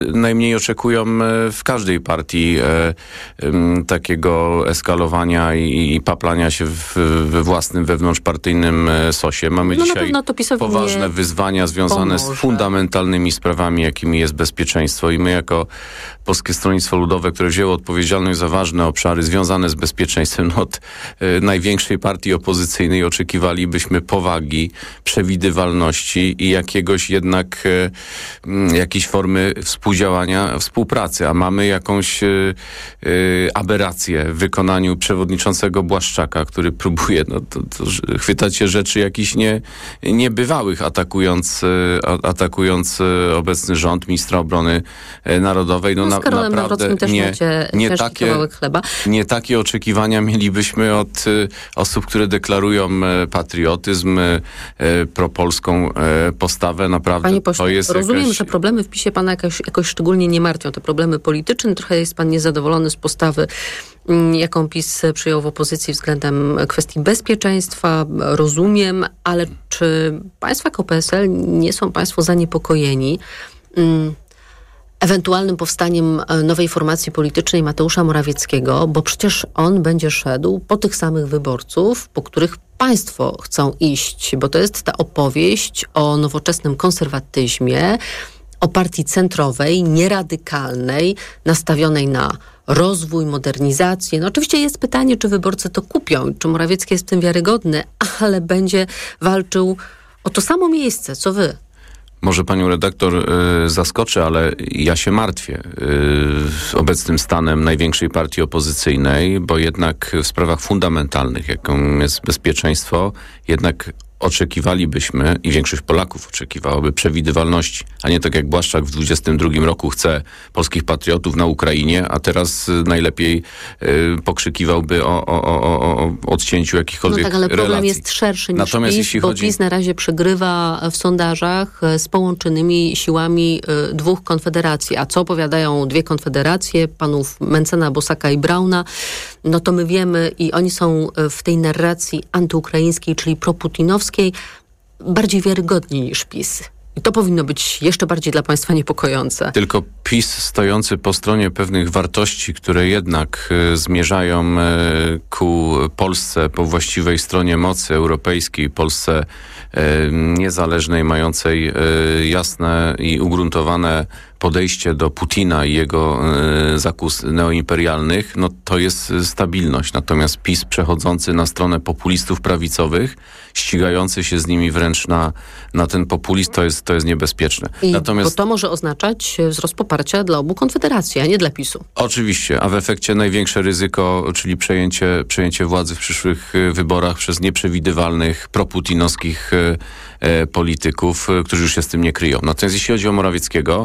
najmniej oczekują w każdej partii takiego eskalowania i paplania się we własnym wewnątrzpartyjnym sosie. Mamy dzisiaj poważne wyzwania związane z fundamentalnymi sprawami, jakimi jest bezpieczeństwo. I my jako Polskie Stronnictwo Ludowe, które wzięło odpowiedzialność za ważne obszary związane z bezpieczeństwem, od największej partii opozycyjnej oczekiwalibyśmy powagi, przewidywalności i jakiejś formy współdziałania, współpracy, a mamy jakąś aberrację w wykonaniu przewodniczącego Błaszczaka, który próbuje chwytać się rzeczy jakichś niebywałych, atakując obecny rząd, ministra obrony narodowej. Z Karolem Nawrockim też macie ciężki kawałek chleba. Nie takie oczekiwania mielibyśmy od osób, które deklarują patriotyzm, propolską postawę. Naprawdę. Panie pośle, rozumiem, że problemy w PiS-ie pana jakoś szczególnie nie martwią. Te problemy polityczne, trochę jest pan niezadowolony z postawy, jaką PiS przyjął w opozycji względem kwestii bezpieczeństwa. Rozumiem, ale czy państwo jako PSL nie są państwo zaniepokojeni ewentualnym powstaniem nowej formacji politycznej Mateusza Morawieckiego, bo przecież on będzie szedł po tych samych wyborców, po których państwo chcą iść, bo to jest ta opowieść o nowoczesnym konserwatyzmie, o partii centrowej, nieradykalnej, nastawionej na rozwój, modernizację. No oczywiście jest pytanie, czy wyborcy to kupią, czy Morawiecki jest w tym wiarygodny, ale będzie walczył o to samo miejsce, co wy. Może panią redaktor zaskoczę, ale ja się martwię obecnym stanem największej partii opozycyjnej, bo jednak w sprawach fundamentalnych, jaką jest bezpieczeństwo, jednak oczekiwalibyśmy i większość Polaków oczekiwałaby przewidywalności, a nie tak jak Błaszczak w 2022 roku chce polskich patriotów na Ukrainie, a teraz najlepiej pokrzykiwałby o odcięciu jakichkolwiek relacji. No tak, ale problem jest szerszy niż PiS, bo PiS na razie przegrywa w sondażach z połączonymi siłami dwóch konfederacji. A co opowiadają dwie konfederacje, panów Mencena, Bosaka i Brauna, no to my wiemy i oni są w tej narracji antyukraińskiej, czyli proputinowskiej, bardziej wiarygodni niż PiS. I to powinno być jeszcze bardziej dla państwa niepokojące. Tylko PiS stojący po stronie pewnych wartości, które jednak zmierzają ku Polsce po właściwej stronie mocy europejskiej, Polsce niezależnej, mającej jasne i ugruntowane podejście do Putina i jego zakus neoimperialnych, no to jest stabilność. Natomiast PiS przechodzący na stronę populistów prawicowych, ścigający się z nimi wręcz na ten populizm, to jest niebezpieczne. Bo to może oznaczać wzrost poparcia dla obu konfederacji, a nie dla PiS-u. Oczywiście, a w efekcie największe ryzyko, czyli przejęcie władzy w przyszłych wyborach przez nieprzewidywalnych, proputinowskich polityków, którzy już się z tym nie kryją. Natomiast jeśli chodzi o Morawieckiego,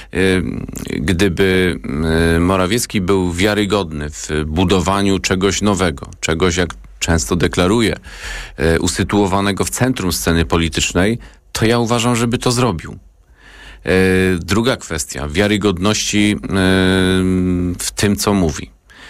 gdyby Morawiecki był wiarygodny w budowaniu czegoś nowego, czegoś, jak często deklaruje, usytuowanego w centrum sceny politycznej, to ja uważam, żeby to zrobił. Druga kwestia, wiarygodności w tym, co mówi.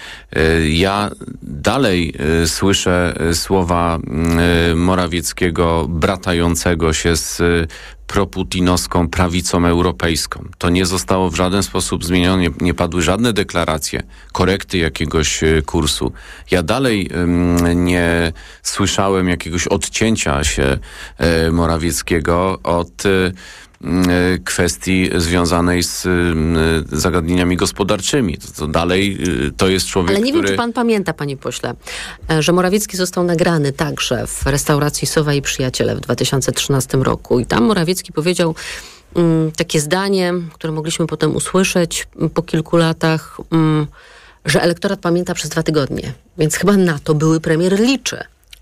Ja dalej słyszę słowa Morawieckiego bratającego się z proputinowską prawicą europejską. To nie zostało w żaden sposób zmienione, nie padły żadne deklaracje, korekty jakiegoś kursu. Ja dalej nie słyszałem jakiegoś odcięcia się Morawieckiego od kwestii związanej z zagadnieniami gospodarczymi. To dalej to jest człowiek, Ale nie wiem, czy pan pamięta, panie pośle, że Morawiecki został nagrany także w restauracji Sowa i Przyjaciele w 2013 roku. I tam Morawiecki powiedział takie zdanie, które mogliśmy potem usłyszeć po kilku latach, że elektorat pamięta przez 2 tygodnie. Więc chyba na to były premier liczy.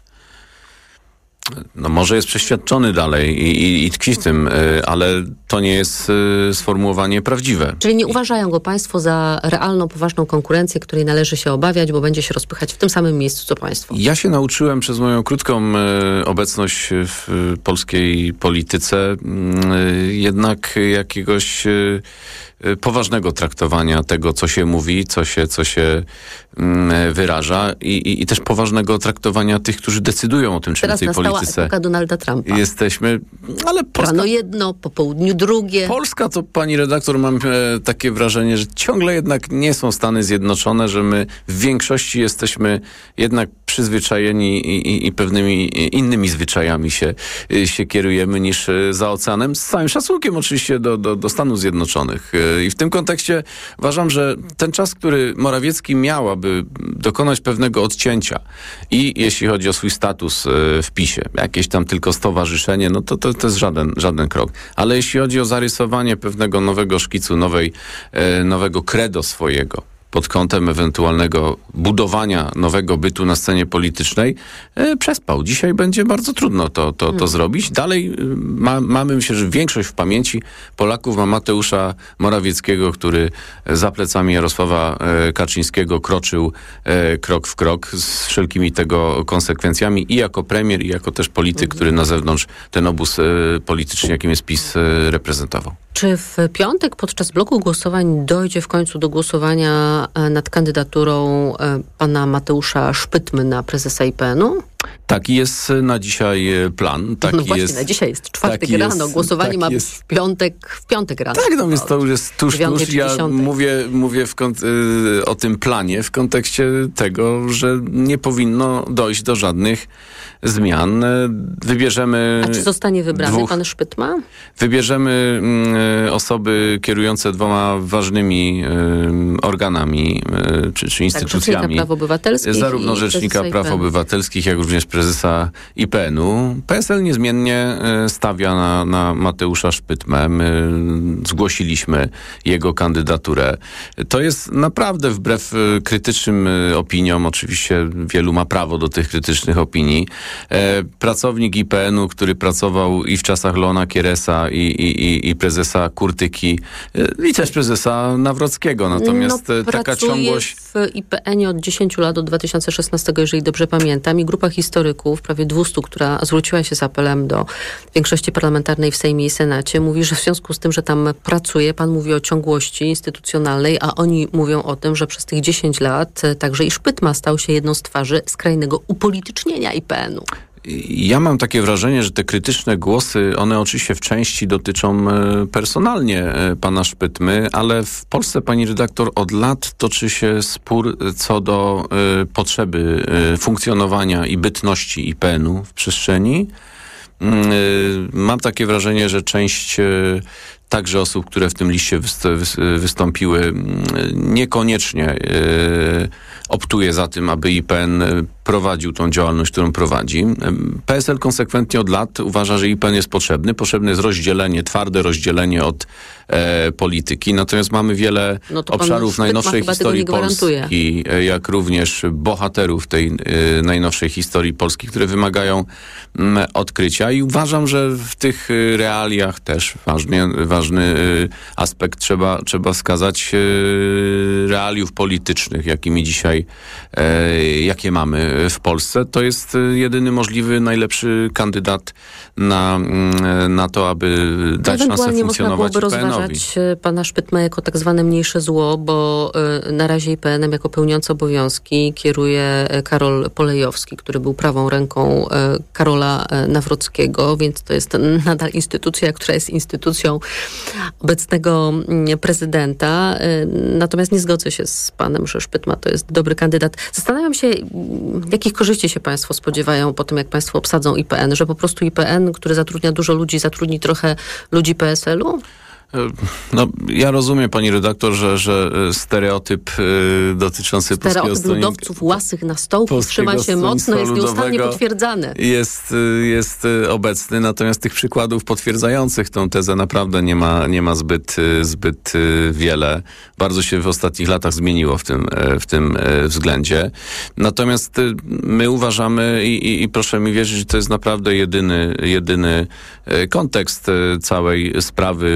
No może jest przeświadczony dalej i tkwi w tym, ale to nie jest sformułowanie prawdziwe. Czyli nie uważają go państwo za realną, poważną konkurencję, której należy się obawiać, bo będzie się rozpychać w tym samym miejscu, co państwo. Ja się nauczyłem przez moją krótką obecność w polskiej polityce jednak jakiegoś poważnego traktowania tego, co się mówi, co się wyraża i też poważnego traktowania tych, którzy decydują o tym, czy w tej polityce polityce epoka Donalda Trumpa. jesteśmy, ale Polska... Rano jedno, po południu drugie. Polska to, pani redaktor, mam takie wrażenie, że ciągle jednak nie są Stany Zjednoczone, że my w większości jesteśmy jednak przyzwyczajeni i pewnymi innymi zwyczajami się kierujemy niż za oceanem. Z całym szacunkiem oczywiście do Stanów Zjednoczonych. I w tym kontekście uważam, że ten czas, który Morawiecki miał, aby dokonać pewnego odcięcia i jeśli chodzi o swój status w PiS-ie, jakieś tam tylko stowarzyszenie, no to jest żaden krok. Ale jeśli chodzi o zarysowanie pewnego nowego szkicu, nowego credo swojego, pod kątem ewentualnego budowania nowego bytu na scenie politycznej, przespał. Dzisiaj będzie bardzo trudno to zrobić. Dalej mamy, myślę, że większość w pamięci Polaków ma Mateusza Morawieckiego, który za plecami Jarosława Kaczyńskiego kroczył krok w krok z wszelkimi tego konsekwencjami i jako premier, i jako też polityk, który na zewnątrz ten obóz polityczny, jakim jest PiS, reprezentował. Czy w piątek podczas bloku głosowań dojdzie w końcu do głosowania nad kandydaturą pana Mateusza Szpytmy na prezesa IPN-u? Taki jest na dzisiaj plan. Taki no właśnie, jest, na dzisiaj jest czwartek rano. Głosowanie ma być w piątek rano. Tak, no więc to już jest tuż. Ja mówię o tym planie w kontekście tego, że nie powinno dojść do żadnych zmian. Wybierzemy... A czy zostanie wybrany pan Szpytma? Wybierzemy osoby kierujące 2 ważnymi organami czy instytucjami. Rzecznika Praw Obywatelskich. Zarówno Rzecznika Praw Obywatelskich, jak również prezesa IPN-u. PSL niezmiennie stawia na Mateusza Szpytmę. My zgłosiliśmy jego kandydaturę. To jest naprawdę wbrew krytycznym opiniom, oczywiście wielu ma prawo do tych krytycznych opinii, pracownik IPN-u, który pracował i w czasach Leona Kieresa i prezesa Kurtyki i też prezesa Nawrockiego. Natomiast taka ciągłość... w IPN-ie od 10 lat, od 2016, jeżeli dobrze pamiętam, i grupa historyków, prawie 200, która zwróciła się z apelem do większości parlamentarnej w Sejmie i Senacie, mówi, że w związku z tym, że tam pracuje, pan mówi o ciągłości instytucjonalnej, a oni mówią o tym, że przez tych 10 lat także i Szpytma stał się jedną z twarzy skrajnego upolitycznienia IPN-u. Ja mam takie wrażenie, że te krytyczne głosy, one oczywiście w części dotyczą personalnie pana Szpytmy, ale w Polsce, pani redaktor, od lat toczy się spór co do potrzeby funkcjonowania i bytności IPN-u w przestrzeni. Mam takie wrażenie, że część także osób, które w tym liście wystąpiły, niekoniecznie optuje za tym, aby IPN prowadził tą działalność, którą prowadzi. PSL konsekwentnie od lat uważa, że IPN jest potrzebny. Potrzebne jest rozdzielenie, twarde rozdzielenie od polityki. Natomiast mamy wiele obszarów najnowszej historii Polski, jak również bohaterów tej najnowszej historii Polski, które wymagają odkrycia. I uważam, że w tych realiach też ważny aspekt trzeba wskazać realiów politycznych, jakimi dzisiaj, jakie mamy w Polsce. To jest jedyny możliwy, najlepszy kandydat na to, aby dać szansę funkcjonować IPN-owi. Można byłoby rozważać pana Szpytmę jako tak zwane mniejsze zło, bo na razie IPN-em jako pełniący obowiązki kieruje Karol Polejowski, który był prawą ręką Karola Nawrockiego, więc to jest nadal instytucja, która jest instytucją obecnego prezydenta. Natomiast nie zgodzę się z panem, że Szpytma to jest dobry kandydat. Zastanawiam się, jakich korzyści się państwo spodziewają po tym, jak państwo obsadzą IPN, że po prostu IPN, który zatrudnia dużo ludzi, zatrudni trochę ludzi PSL-u? No, ja rozumiem, pani redaktor, że stereotyp dotyczący polskiego stronnictwa ludowców łasych na stołku trzyma się mocno, jest nieustannie potwierdzany. Jest obecny, natomiast tych przykładów potwierdzających tą tezę naprawdę nie ma zbyt wiele. Bardzo się w ostatnich latach zmieniło w tym względzie. Natomiast my uważamy i proszę mi wierzyć, że to jest naprawdę jedyny kontekst całej sprawy,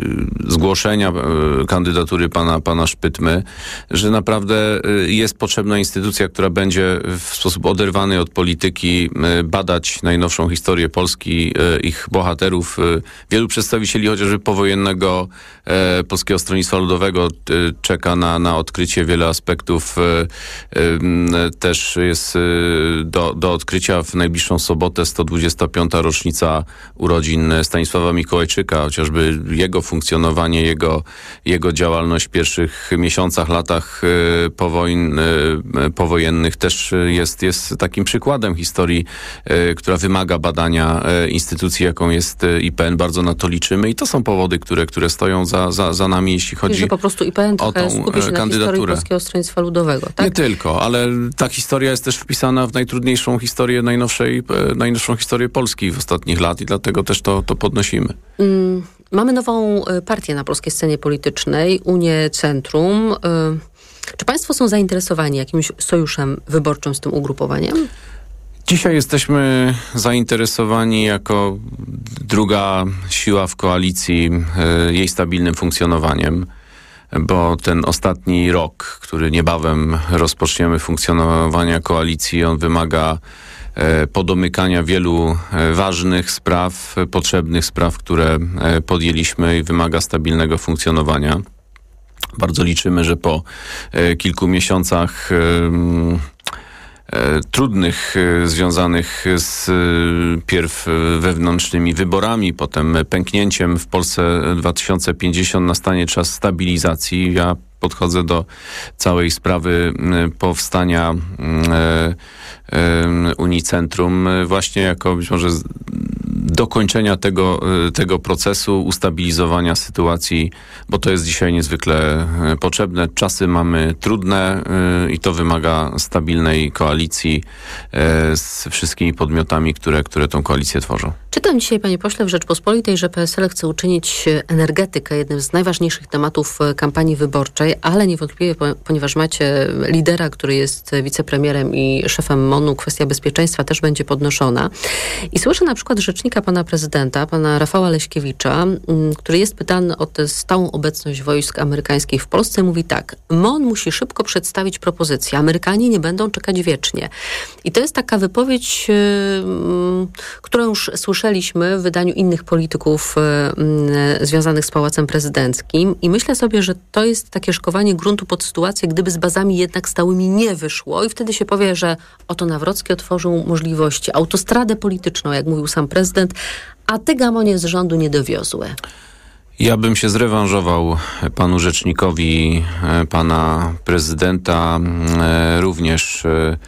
zgłoszenia kandydatury pana Szpytmy, że naprawdę jest potrzebna instytucja, która będzie w sposób oderwany od polityki badać najnowszą historię Polski, ich bohaterów. Wielu przedstawicieli chociażby powojennego Polskiego Stronnictwa Ludowego czeka na odkrycie. Wiele aspektów też jest do odkrycia. W najbliższą sobotę 125. rocznica urodzin Stanisława Mikołajczyka, chociażby jego funkcjonowanie, jego działalność w pierwszych miesiącach, latach powojennych też jest takim przykładem historii, która wymaga badania instytucji, jaką jest IPN. Bardzo na to liczymy i to są powody, które stoją za nami, jeśli chodzi że po prostu IPN o tą skupi się na historii Polskiego Stronnictwa Ludowego, tak? Nie tylko, ale ta historia jest też wpisana w najtrudniejszą historię, najnowszą historię Polski w ostatnich lat i dlatego też to podnosimy. Mamy nową partię na polskiej scenie politycznej, Unię Centrum. Czy państwo są zainteresowani jakimś sojuszem wyborczym z tym ugrupowaniem? Dzisiaj jesteśmy zainteresowani jako druga siła w koalicji jej stabilnym funkcjonowaniem, bo ten ostatni rok, który niebawem rozpoczniemy funkcjonowania koalicji, on wymaga podomykania wielu ważnych spraw, potrzebnych spraw, które podjęliśmy i wymaga stabilnego funkcjonowania. Bardzo liczymy, że po kilku miesiącach trudnych, związanych z pierw wewnętrznymi wyborami, potem pęknięciem w Polsce 2050 nastanie czas stabilizacji. Ja podchodzę do całej sprawy powstania Unii Centrum właśnie jako być może dokończenia tego procesu, ustabilizowania sytuacji, bo to jest dzisiaj niezwykle potrzebne. Czasy mamy trudne i to wymaga stabilnej koalicji z wszystkimi podmiotami, które tą koalicję tworzą. Czytam dzisiaj, panie pośle, w Rzeczpospolitej, że PSL chce uczynić energetykę jednym z najważniejszych tematów kampanii wyborczej, ale niewątpliwie, ponieważ macie lidera, który jest wicepremierem i szefem MON-u, kwestia bezpieczeństwa też będzie podnoszona. I słyszę na przykład rzecznika pana prezydenta, pana Rafała Leśkiewicza, który jest pytany o tę stałą obecność wojsk amerykańskich w Polsce. Mówi tak: MON musi szybko przedstawić propozycję. Amerykanie nie będą czekać wiecznie. I to jest taka wypowiedź, którą już słyszeliśmy w wydaniu innych polityków związanych z Pałacem Prezydenckim. I myślę sobie, że to jest takie szkowanie gruntu pod sytuację, gdyby z bazami jednak stałymi nie wyszło. I wtedy się powie, że oto Nawrocki otworzył możliwości, autostradę polityczną, jak mówił sam prezydent, a te gamonie z rządu nie dowiozły. Ja bym się zrewanżował panu rzecznikowi, pana prezydenta, również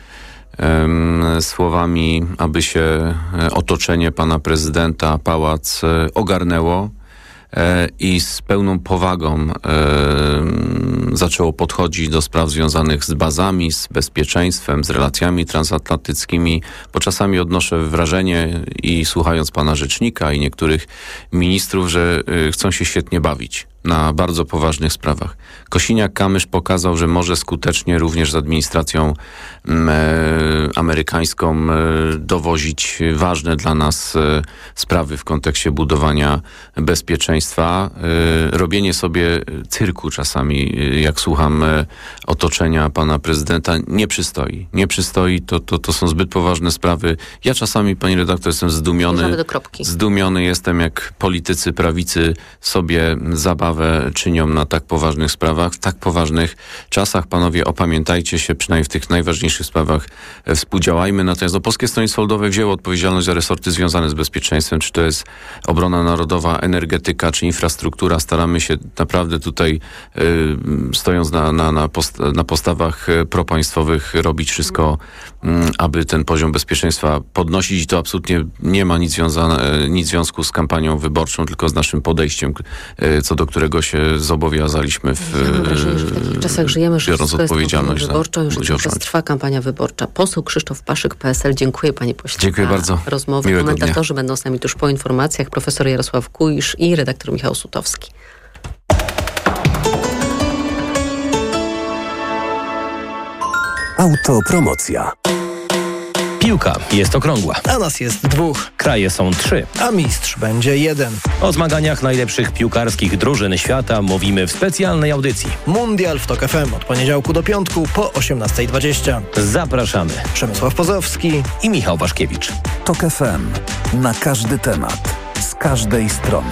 słowami, aby się otoczenie pana prezydenta, pałac ogarnęło i z pełną powagą zaczęło podchodzić do spraw związanych z bazami, z bezpieczeństwem, z relacjami transatlantyckimi, bo czasami odnoszę wrażenie i słuchając pana rzecznika i niektórych ministrów, że chcą się świetnie bawić na bardzo poważnych sprawach. Kosiniak-Kamysz pokazał, że może skutecznie również z administracją amerykańską dowozić ważne dla nas sprawy w kontekście budowania bezpieczeństwa. Robienie sobie cyrku czasami, jak słucham otoczenia pana prezydenta, nie przystoi. Nie przystoi, to są zbyt poważne sprawy. Ja czasami, pani redaktor, jestem zdumiony jestem, jak politycy prawicy sobie zabawę czynią na tak poważnych sprawach. W tak poważnych czasach, panowie, opamiętajcie się, przynajmniej w tych najważniejszych sprawach współdziałajmy. Natomiast Polskie Stronnictwo Ludowe wzięło odpowiedzialność za resorty związane z bezpieczeństwem, czy to jest obrona narodowa, energetyka, czy infrastruktura. Staramy się naprawdę tutaj, stojąc na postawach propaństwowych, robić wszystko, aby ten poziom bezpieczeństwa podnosić i to absolutnie nie ma nic związku z kampanią wyborczą, tylko z naszym podejściem, co do którego się zobowiązaliśmy mam wrażenie, że w takich czasach żyjemy, że biorąc odpowiedzialność wyborczą, już trwa kampania wyborcza. Poseł Krzysztof Paszyk, PSL. Dziękuję, panie pośle. Dziękuję bardzo. Rozmowę. Komentatorzy będą z nami tuż po informacjach. Profesor Jarosław Kuisz i redaktor Michał Sutowski. Autopromocja. Piłka jest okrągła. A nas jest 2. Kraje są 3. A mistrz będzie 1. O zmaganiach najlepszych piłkarskich drużyn świata mówimy w specjalnej audycji. Mundial w TOK FM od poniedziałku do piątku po 18:20. Zapraszamy. Przemysław Pozowski i Michał Waszkiewicz. TOK FM. Na każdy temat. Z każdej strony.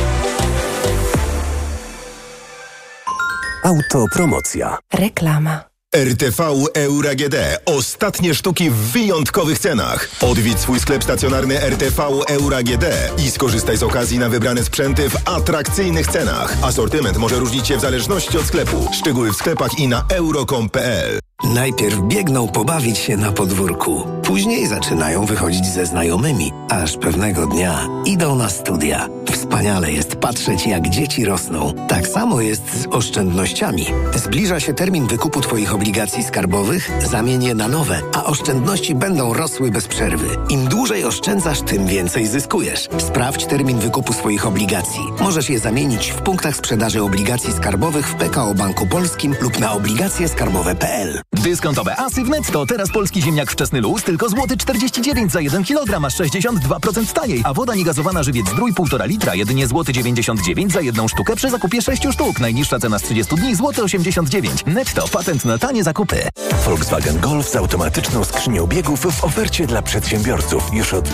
Autopromocja. Reklama. RTV Euro AGD. Ostatnie sztuki w wyjątkowych cenach. Odwiedź swój sklep stacjonarny RTV Euro AGD i skorzystaj z okazji na wybrane sprzęty w atrakcyjnych cenach. Asortyment może różnić się w zależności od sklepu. Szczegóły w sklepach i na euro.com.pl. Najpierw biegną pobawić się na podwórku. Później zaczynają wychodzić ze znajomymi. Aż pewnego dnia idą na studia. Wspaniale jest patrzeć, jak dzieci rosną. Tak samo jest z oszczędnościami. Zbliża się termin wykupu Twoich obligacji skarbowych, zamień je na nowe, a oszczędności będą rosły bez przerwy. Im dłużej oszczędzasz, tym więcej zyskujesz. Sprawdź termin wykupu swoich obligacji. Możesz je zamienić w punktach sprzedaży obligacji skarbowych w PKO Banku Polskim lub na obligacjeskarbowe.pl. Dyskontowe asy w Netto. Teraz polski ziemniak wczesny luz tylko złoty 49 za 1 kg, aż 62% taniej. A woda niegazowana Żywiec Zdrój 1,5 litra, jedynie złoty 99 za jedną sztukę przy zakupie 6 sztuk. Najniższa cena z 30 dni złoty 89. Netto, patent na tanie zakupy. Volkswagen Golf z automatyczną skrzynią biegów w ofercie dla przedsiębiorców już od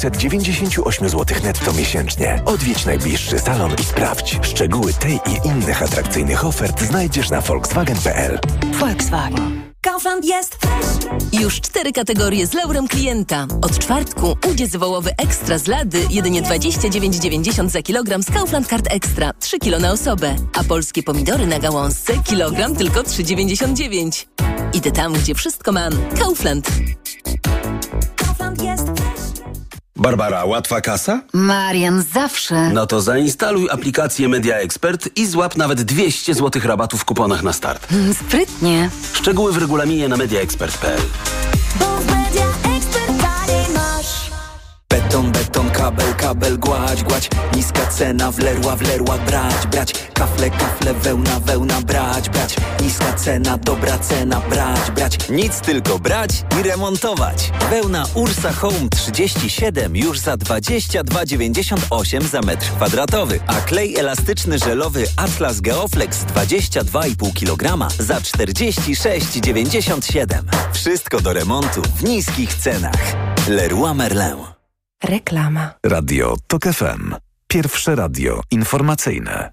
998 zł netto miesięcznie. Odwiedź najbliższy salon i sprawdź. Szczegóły tej i innych atrakcyjnych ofert znajdziesz na volkswagen.pl. Volkswagen. Kaufland jest fresh. Już 4 kategorie z laurem klienta. Od czwartku udziec wołowy ekstra z lady jedynie 29,90 za kilogram z Kaufland Card Extra. 3 kilo na osobę. A polskie pomidory na gałązce kilogram tylko 3,99. Idę tam, gdzie wszystko mam. Kaufland. Kaufland jest fresh. Barbara, łatwa kasa? Marian, zawsze. No to zainstaluj aplikację Media Expert i złap nawet 200 zł rabatu w kuponach na start. Sprytnie. Szczegóły w regulaminie na mediaexpert.pl. Bo w Media Expert taniej masz. Beton, kabel, gładź, niska cena, w Leroy brać, kafle, wełna, brać, niska cena, dobra cena, brać, nic tylko brać i remontować. Wełna Ursa Home 37 już za 22,98 za metr kwadratowy, a klej elastyczny żelowy Atlas Geoflex 22,5 kg za 46,97. Wszystko do remontu w niskich cenach. Leroy Merlin. Reklama. Radio TOK FM. Pierwsze radio informacyjne.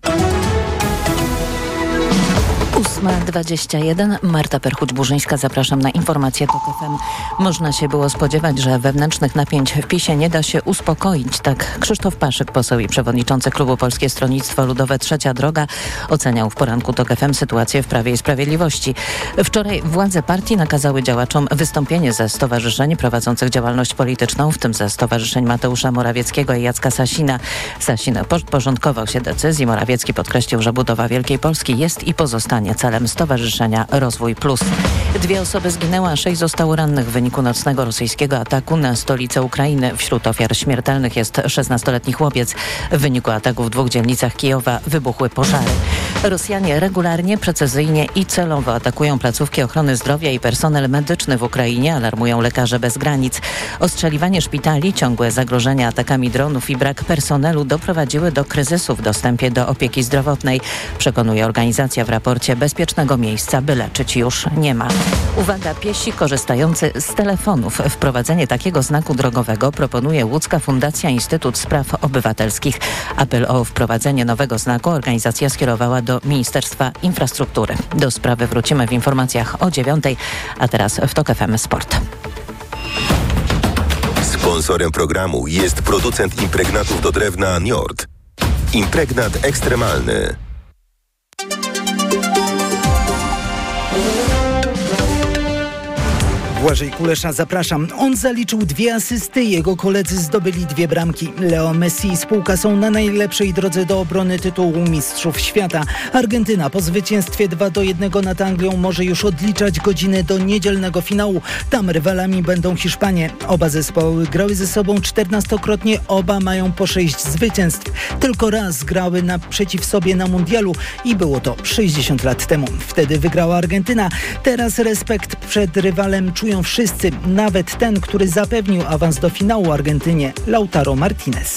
8:21. Marta Perchuć-Burzyńska, zapraszam na informacje TOK FM. Można się było spodziewać, że wewnętrznych napięć w PiS-ie nie da się uspokoić. Tak Krzysztof Paszyk, poseł i przewodniczący klubu Polskie Stronnictwo Ludowe Trzecia Droga, oceniał w poranku TOK FM sytuację w Prawie i Sprawiedliwości. Wczoraj władze partii nakazały działaczom wystąpienie ze stowarzyszeń prowadzących działalność polityczną, w tym ze stowarzyszeń Mateusza Morawieckiego i Jacka Sasina. Sasin podporządkował się decyzji. Morawiecki podkreślił, że budowa Wielkiej Polski jest i pozostanie celem Stowarzyszenia Rozwój Plus. 2 osoby zginęły, a 6 zostało rannych w wyniku nocnego rosyjskiego ataku na stolicę Ukrainy. Wśród ofiar śmiertelnych jest 16-letni chłopiec. W wyniku ataku w 2 dzielnicach Kijowa wybuchły pożary. Rosjanie regularnie, precyzyjnie i celowo atakują placówki ochrony zdrowia i personel medyczny w Ukrainie, alarmują Lekarze Bez Granic. Ostrzeliwanie szpitali, ciągłe zagrożenia atakami dronów i brak personelu doprowadziły do kryzysu w dostępie do opieki zdrowotnej, przekonuje organizacja w raporcie Bezpiecznego miejsca, by leczyć już nie ma. Uwaga, piesi korzystający z telefonów. Wprowadzenie takiego znaku drogowego proponuje Łódzka Fundacja Instytut Spraw Obywatelskich. Apel o wprowadzenie nowego znaku organizacja skierowała do Ministerstwa Infrastruktury. Do sprawy wrócimy w informacjach o 9:00, a teraz w TOK FM Sport. Sponsorem programu jest producent impregnatów do drewna Njord. Impregnat ekstremalny. Błażej Kulesza, zapraszam. On zaliczył 2 asysty, jego koledzy zdobyli 2 bramki. Leo Messi i spółka są na najlepszej drodze do obrony tytułu Mistrzów Świata. Argentyna po zwycięstwie 2-1 nad Anglią może już odliczać godziny do niedzielnego finału. Tam rywalami będą Hiszpanie. Oba zespoły grały ze sobą 14-krotnie, oba mają po 6 zwycięstw. Tylko raz grały naprzeciw sobie na mundialu i było to 60 lat temu. Wtedy wygrała Argentyna. Teraz respekt przed rywalem czują krytykują wszyscy, nawet ten, który zapewnił awans do finału Argentynie, Lautaro Martinez.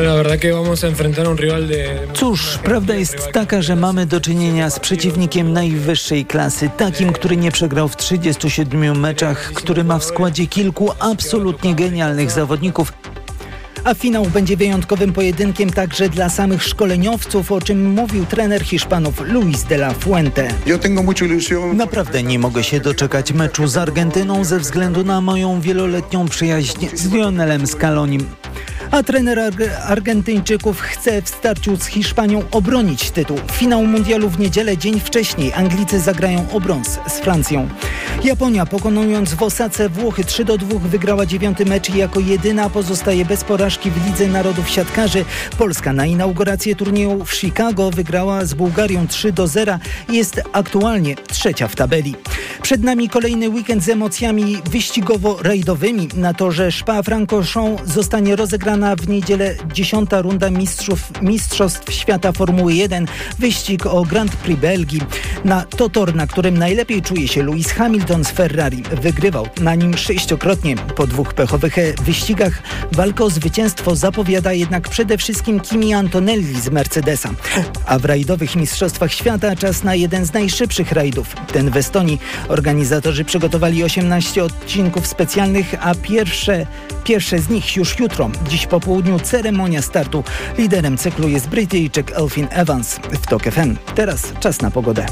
Cóż, prawda jest taka, że mamy do czynienia z przeciwnikiem najwyższej klasy, takim, który nie przegrał w 37 meczach, który ma w składzie kilku absolutnie genialnych zawodników. A finał będzie wyjątkowym pojedynkiem także dla samych szkoleniowców, o czym mówił trener Hiszpanów Luis de la Fuente. Naprawdę nie mogę się doczekać meczu z Argentyną ze względu na moją wieloletnią przyjaźń z Lionelem Scalonim. A trener Argentyńczyków chce w starciu z Hiszpanią obronić tytuł. Finał mundialu w niedzielę, dzień wcześniej Anglicy zagrają o brąz z Francją. Japonia, pokonując w Osace Włochy 3-2, wygrała 9. mecz i jako jedyna pozostaje bez porażki w Lidze Narodów Siatkarzy. Polska na inaugurację turnieju w Chicago wygrała z Bułgarią 3-0 i jest aktualnie trzecia w tabeli. Przed nami kolejny weekend z emocjami wyścigowo-rajdowymi. Na torze Spa-Francorchamps zostanie rozegrana w niedzielę 10. runda Mistrzostw Świata Formuły 1. Wyścig o Grand Prix Belgii. To tor, na którym najlepiej czuje się Lewis Hamilton z Ferrari. Wygrywał na nim 6-krotnie. Po 2 pechowych wyścigach walkę o zwycięstwo zapowiada jednak przede wszystkim Kimi Antonelli z Mercedesa. A w rajdowych Mistrzostwach Świata czas na jeden z najszybszych rajdów. Ten w Estonii. Organizatorzy przygotowali 18 odcinków specjalnych, a pierwsze z nich już jutro. Dziś po południu ceremonia startu. Liderem cyklu jest Brytyjczyk Elfyn Evans w TOK FM. Teraz czas na pogodę.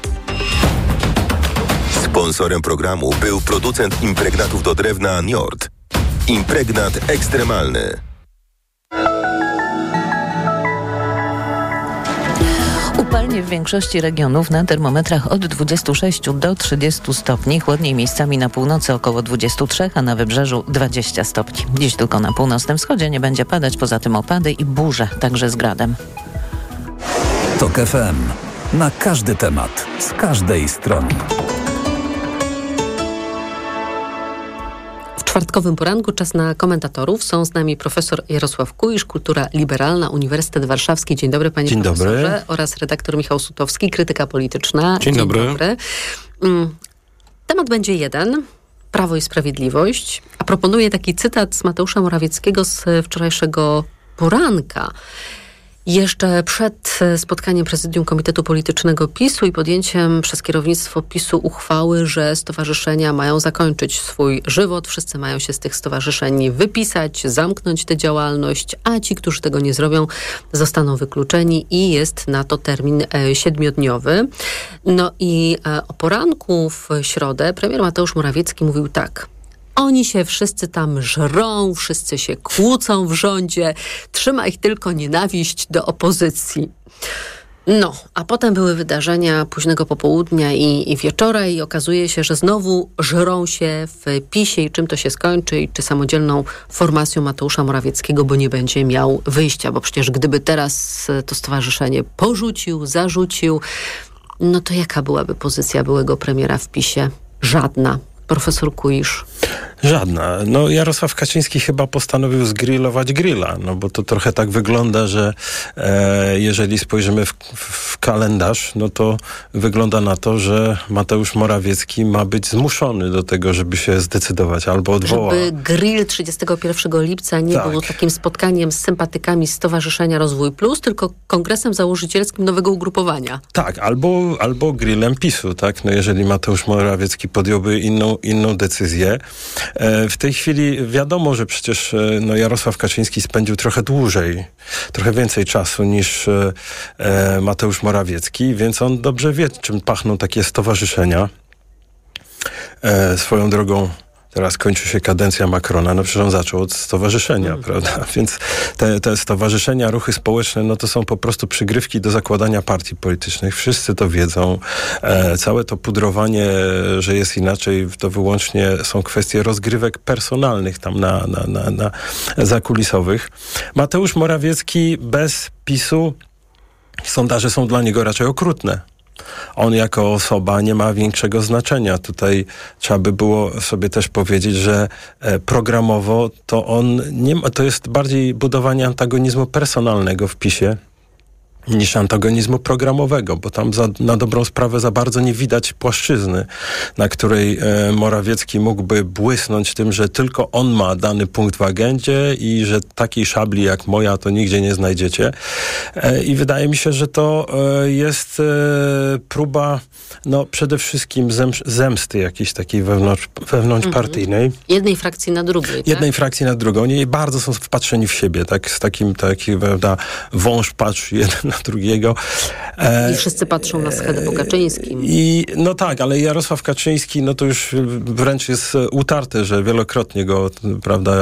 Sponsorem programu był producent impregnatów do drewna Njord. Impregnat ekstremalny. Upalnie w większości regionów, na termometrach od 26 do 30 stopni. Chłodniej miejscami na północy około 23, a na wybrzeżu 20 stopni. Dziś tylko na północnym wschodzie nie będzie padać, poza tym opady i burze, także z gradem. TOK FM. Na każdy temat, z każdej strony. W czwartkowym poranku czas na komentatorów. Są z nami profesor Jarosław Kuisz, Kultura Liberalna, Uniwersytet Warszawski. Dzień dobry, panie profesorze. Dobry. Oraz redaktor Michał Sutowski, Krytyka Polityczna. Dzień dobry. Temat będzie jeden. Prawo i Sprawiedliwość. A proponuję taki cytat z Mateusza Morawieckiego z wczorajszego poranka. Jeszcze przed spotkaniem Prezydium Komitetu Politycznego PiS-u i podjęciem przez kierownictwo PiS-u uchwały, że stowarzyszenia mają zakończyć swój żywot, wszyscy mają się z tych stowarzyszeń wypisać, zamknąć tę działalność, a ci, którzy tego nie zrobią, zostaną wykluczeni i jest na to termin 7-dniowy. No i o poranku w środę premier Mateusz Morawiecki mówił tak: oni się wszyscy tam żrą, wszyscy się kłócą w rządzie, trzyma ich tylko nienawiść do opozycji. No, a potem były wydarzenia późnego popołudnia i wieczora i okazuje się, że znowu żrą się w PiS-ie i czym to się skończy i czy samodzielną formacją Mateusza Morawieckiego, bo nie będzie miał wyjścia, bo przecież gdyby teraz to stowarzyszenie zarzucił, no to jaka byłaby pozycja byłego premiera w PiS-ie? Żadna. Profesor Kuisz. Żadna. No Jarosław Kaczyński chyba postanowił zgrillować grilla, no bo to trochę tak wygląda, że jeżeli spojrzymy w kalendarz, no to wygląda na to, że Mateusz Morawiecki ma być zmuszony do tego, żeby się zdecydować albo odwołać. Żeby grill 31 lipca nie był takim spotkaniem z sympatykami Stowarzyszenia Rozwój Plus, tylko kongresem założycielskim nowego ugrupowania. Tak, albo grillem PiS-u, tak? No jeżeli Mateusz Morawiecki podjąłby inną decyzję. W tej chwili wiadomo, że przecież Jarosław Kaczyński spędził trochę więcej czasu niż Mateusz Morawiecki, więc on dobrze wie, czym pachną takie stowarzyszenia. Swoją drogą teraz kończy się kadencja Macrona, no przecież on zaczął od stowarzyszenia, prawda? Więc te stowarzyszenia, ruchy społeczne, no to są po prostu przygrywki do zakładania partii politycznych. Wszyscy to wiedzą. Całe to pudrowanie, że jest inaczej, to wyłącznie są kwestie rozgrywek personalnych tam na zakulisowych. Mateusz Morawiecki bez PiS-u, sondaże są dla niego raczej okrutne. On jako osoba nie ma większego znaczenia. Tutaj trzeba by było sobie też powiedzieć, że programowo to on nie ma, to jest bardziej budowanie antagonizmu personalnego w PiS-ie niż antagonizmu programowego, bo tam na dobrą sprawę za bardzo nie widać płaszczyzny, na której Morawiecki mógłby błysnąć tym, że tylko on ma dany punkt w agendzie i że takiej szabli jak moja to nigdzie nie znajdziecie. I wydaje mi się, że to jest próba przede wszystkim zemsty jakiejś takiej wewnątrzpartyjnej. Jednej frakcji na drugiej. Jednej frakcji na drugą. Oni bardzo są wpatrzeni w siebie, tak? Z takim prawda, wąż patrzy jeden na drugiego. I wszyscy patrzą na schedę po Kaczyńskim. No tak, ale Jarosław Kaczyński, to już wręcz jest utarte, że wielokrotnie go, prawda,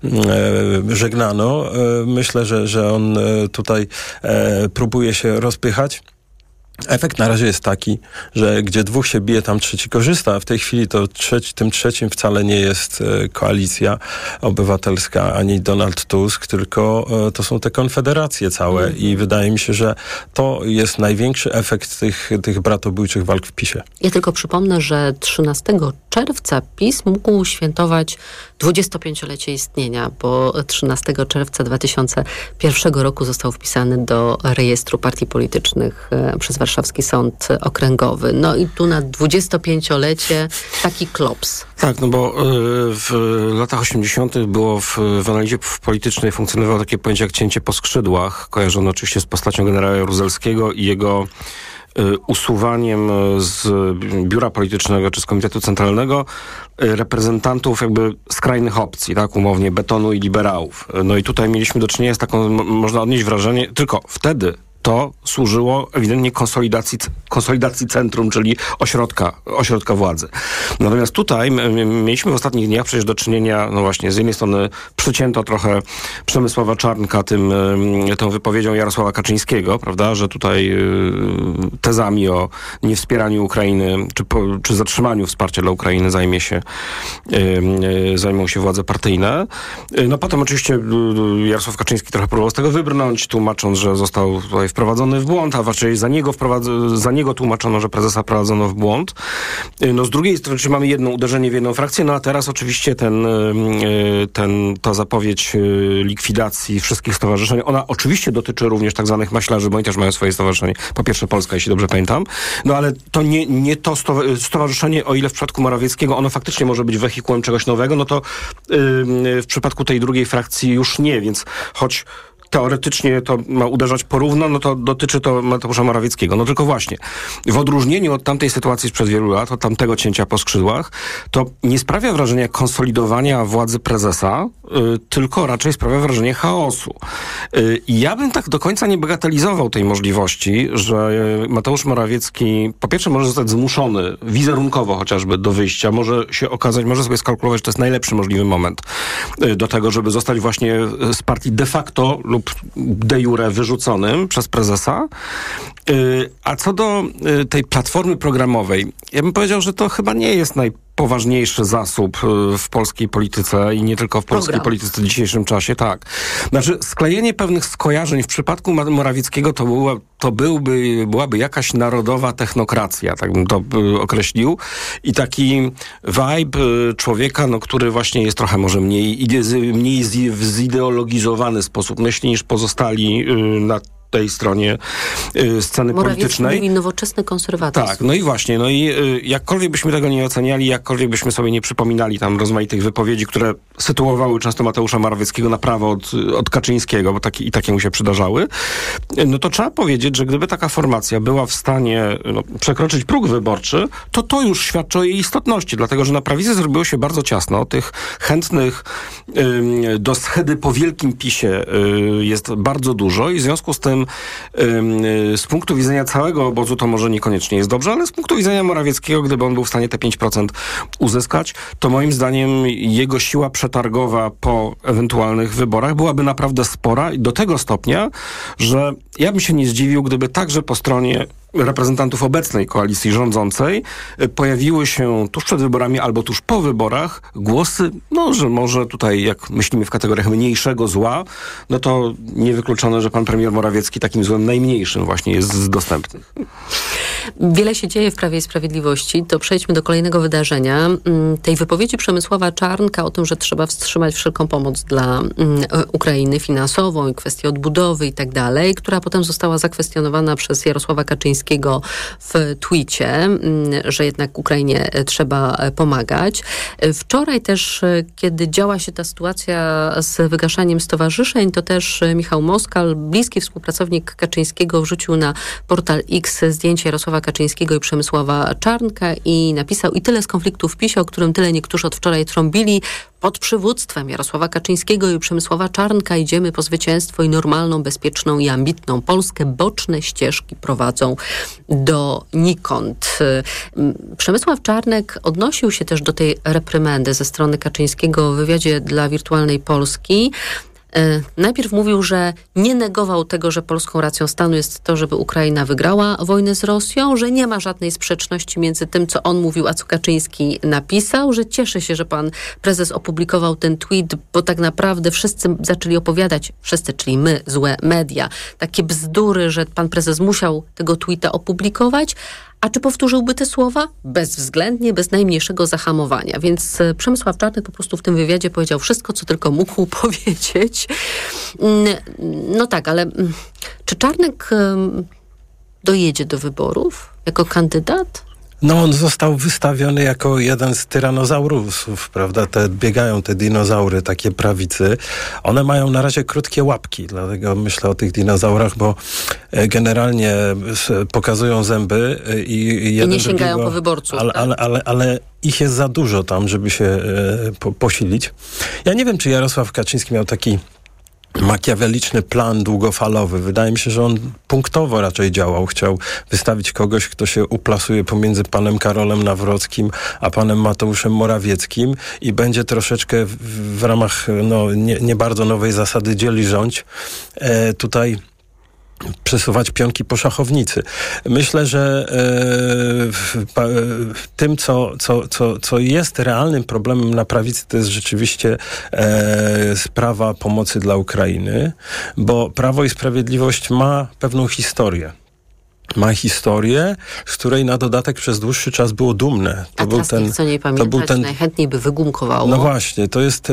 żegnano. Myślę, że on tutaj próbuje się rozpychać. Efekt na razie jest taki, że gdzie dwóch się bije, tam trzeci korzysta, a w tej chwili to tym trzecim wcale nie jest Koalicja Obywatelska ani Donald Tusk, tylko to są te konfederacje całe i wydaje mi się, że to jest największy efekt tych bratobójczych walk w PiS-ie. Ja tylko przypomnę, że 13 czerwca PiS mógł świętować 25-lecie istnienia, bo 13 czerwca 2001 roku został wpisany do rejestru partii politycznych przez Warszawski Sąd Okręgowy. No i tu na 25-lecie taki klops. Tak, bo w latach 80. było w analizie politycznej funkcjonowało takie pojęcie jak cięcie po skrzydłach, kojarzone oczywiście z postacią generała Jaruzelskiego i jego usuwaniem z biura politycznego czy z komitetu centralnego reprezentantów jakby skrajnych opcji, tak, umownie betonu i liberałów. No i tutaj mieliśmy do czynienia z taką, można odnieść wrażenie, tylko wtedy to służyło ewidentnie konsolidacji centrum, czyli ośrodka władzy. Natomiast tutaj mieliśmy w ostatnich dniach przecież do czynienia, właśnie, z jednej strony przycięto trochę Przemysława Czarnka tą wypowiedzią Jarosława Kaczyńskiego, prawda, że tutaj tezami o niewspieraniu Ukrainy, czy zatrzymaniu wsparcia dla Ukrainy zajmą się władze partyjne. No potem oczywiście Jarosław Kaczyński trochę próbował z tego wybrnąć, tłumacząc, że został tutaj wprowadzony w błąd, a raczej za niego tłumaczono, że prezesa wprowadzono w błąd. No z drugiej strony, czy mamy jedno uderzenie w jedną frakcję, a teraz oczywiście ta zapowiedź likwidacji wszystkich stowarzyszeń, ona oczywiście dotyczy również tak zwanych maślarzy, bo oni też mają swoje stowarzyszenie. Po pierwsze Polska, jeśli dobrze pamiętam. No ale to nie to stowarzyszenie, o ile w przypadku Morawieckiego ono faktycznie może być wehikułem czegoś nowego, no to w przypadku tej drugiej frakcji już nie, więc choć teoretycznie to ma uderzać porówno, no to dotyczy to Mateusza Morawieckiego. No tylko właśnie, w odróżnieniu od tamtej sytuacji sprzed wielu lat, od tamtego cięcia po skrzydłach, to nie sprawia wrażenia konsolidowania władzy prezesa, tylko raczej sprawia wrażenie chaosu. I ja bym tak do końca nie bagatelizował tej możliwości, że Mateusz Morawiecki po pierwsze może zostać zmuszony wizerunkowo chociażby do wyjścia, może się okazać, może sobie skalkulować, że to jest najlepszy możliwy moment do tego, żeby zostać właśnie z partii de facto lub de jure wyrzuconym przez prezesa. A co do tej platformy programowej, ja bym powiedział, że to chyba nie jest najpoważniejszy zasób w polskiej polityce i nie tylko w polskiej polityce w dzisiejszym czasie, tak. Znaczy, sklejenie pewnych skojarzeń w przypadku Morawieckiego byłaby jakaś narodowa technokracja, tak bym to określił. I taki vibe człowieka, który właśnie jest trochę może mniej zideologizowany sposób myśli niż pozostali na tej stronie sceny politycznej. Mówi nowoczesny konserwatyzm. Tak, no i właśnie, jakkolwiek byśmy tego nie oceniali, jakkolwiek byśmy sobie nie przypominali tam rozmaitych wypowiedzi, które sytuowały często Mateusza Morawieckiego na prawo od Kaczyńskiego, bo takie mu się przydarzały, no to trzeba powiedzieć, że gdyby taka formacja była w stanie przekroczyć próg wyborczy, to już świadczy o jej istotności, dlatego że na prawicy zrobiło się bardzo ciasno. Tych chętnych do schedy po wielkim PiS-ie jest bardzo dużo i w związku z tym z punktu widzenia całego obozu to może niekoniecznie jest dobrze, ale z punktu widzenia Morawieckiego, gdyby on był w stanie te 5% uzyskać, to moim zdaniem jego siła przetargowa po ewentualnych wyborach byłaby naprawdę spora i do tego stopnia, że ja bym się nie zdziwił, gdyby także po stronie reprezentantów obecnej koalicji rządzącej pojawiły się tuż przed wyborami albo tuż po wyborach głosy, że może tutaj, jak myślimy w kategoriach mniejszego zła, no to niewykluczone, że pan premier Morawiecki takim złem najmniejszym właśnie jest z dostępnych. Wiele się dzieje w Prawie i Sprawiedliwości. To przejdźmy do kolejnego wydarzenia. Tej wypowiedzi Przemysława Czarnka o tym, że trzeba wstrzymać wszelką pomoc dla Ukrainy finansową i kwestię odbudowy i tak dalej, która potem została zakwestionowana przez Jarosława Kaczyńskiego w tweetie, że jednak Ukrainie trzeba pomagać. Wczoraj też, kiedy działa się ta sytuacja z wygaszaniem stowarzyszeń, to też Michał Moskal, bliski współpracownik Kaczyńskiego, wrzucił na portal X zdjęcie Jarosława Kaczyńskiego i Przemysława Czarnka i napisał: i tyle z konfliktu w PiS-ie, o którym tyle niektórzy od wczoraj trąbili. Pod przywództwem Jarosława Kaczyńskiego i Przemysława Czarnka idziemy po zwycięstwo i normalną, bezpieczną i ambitną Polskę. Boczne ścieżki prowadzą donikąd. Przemysław Czarnek odnosił się też do tej reprymendy ze strony Kaczyńskiego w wywiadzie dla Wirtualnej Polski. Najpierw mówił, że nie negował tego, że polską racją stanu jest to, żeby Ukraina wygrała wojnę z Rosją, że nie ma żadnej sprzeczności między tym, co on mówił, a co Kaczyński napisał, że cieszy się, że pan prezes opublikował ten tweet, bo tak naprawdę wszyscy zaczęli opowiadać, wszyscy, czyli my, złe media, takie bzdury, że pan prezes musiał tego tweeta opublikować. A czy powtórzyłby te słowa? Bezwzględnie, bez najmniejszego zahamowania. Więc Przemysław Czarnek po prostu w tym wywiadzie powiedział wszystko, co tylko mógł powiedzieć. No tak, ale czy Czarnek dojedzie do wyborów jako kandydat? No on został wystawiony jako jeden z tyranozaurusów, prawda? Biegają te dinozaury, takie prawicy. One mają na razie krótkie łapki, dlatego myślę o tych dinozaurach, bo generalnie pokazują zęby i nie sięgają po wyborców. Ale ich jest za dużo tam, żeby się posilić. Ja nie wiem, czy Jarosław Kaczyński miał taki makiaweliczny plan długofalowy. Wydaje mi się, że on punktowo raczej działał. Chciał wystawić kogoś, kto się uplasuje pomiędzy panem Karolem Nawrockim a panem Mateuszem Morawieckim i będzie troszeczkę w ramach nie bardzo nowej zasady dzieli rządź tutaj przesuwać pionki po szachownicy. Myślę, że tym, co jest realnym problemem na prawicy, to jest rzeczywiście sprawa pomocy dla Ukrainy, bo Prawo i Sprawiedliwość ma pewną historię. Ma historię, z której na dodatek przez dłuższy czas było dumne. To był ten, co nie pamiętać, najchętniej by wygumkowało. No właśnie,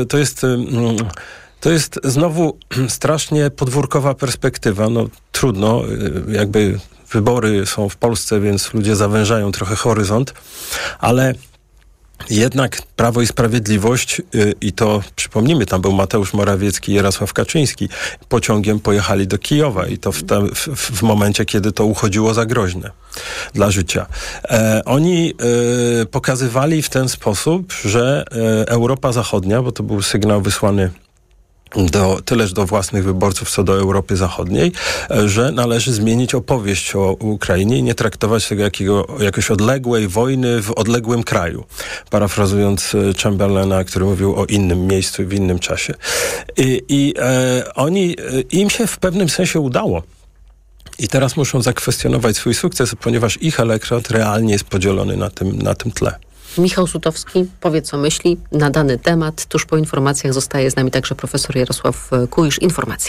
to jest znowu strasznie podwórkowa perspektywa. No trudno, jakby wybory są w Polsce, więc ludzie zawężają trochę horyzont, ale jednak Prawo i Sprawiedliwość i to, przypomnijmy, tam był Mateusz Morawiecki i Jarosław Kaczyński, pociągiem pojechali do Kijowa i to w momencie, kiedy to uchodziło za groźne dla życia. Oni pokazywali w ten sposób, że Europa Zachodnia, bo to był sygnał wysłany tyleż do własnych wyborców, co do Europy Zachodniej, że należy zmienić opowieść o Ukrainie i nie traktować tego jakoś odległej wojny w odległym kraju. Parafrazując Chamberlaina, który mówił o innym miejscu i w innym czasie. Im się w pewnym sensie udało. I teraz muszą zakwestionować swój sukces, ponieważ ich elektorat realnie jest podzielony na tym tle. Michał Sutowski powie, co myśli na dany temat. Tuż po informacjach zostaje z nami także profesor Jarosław Kuisz. Informacje.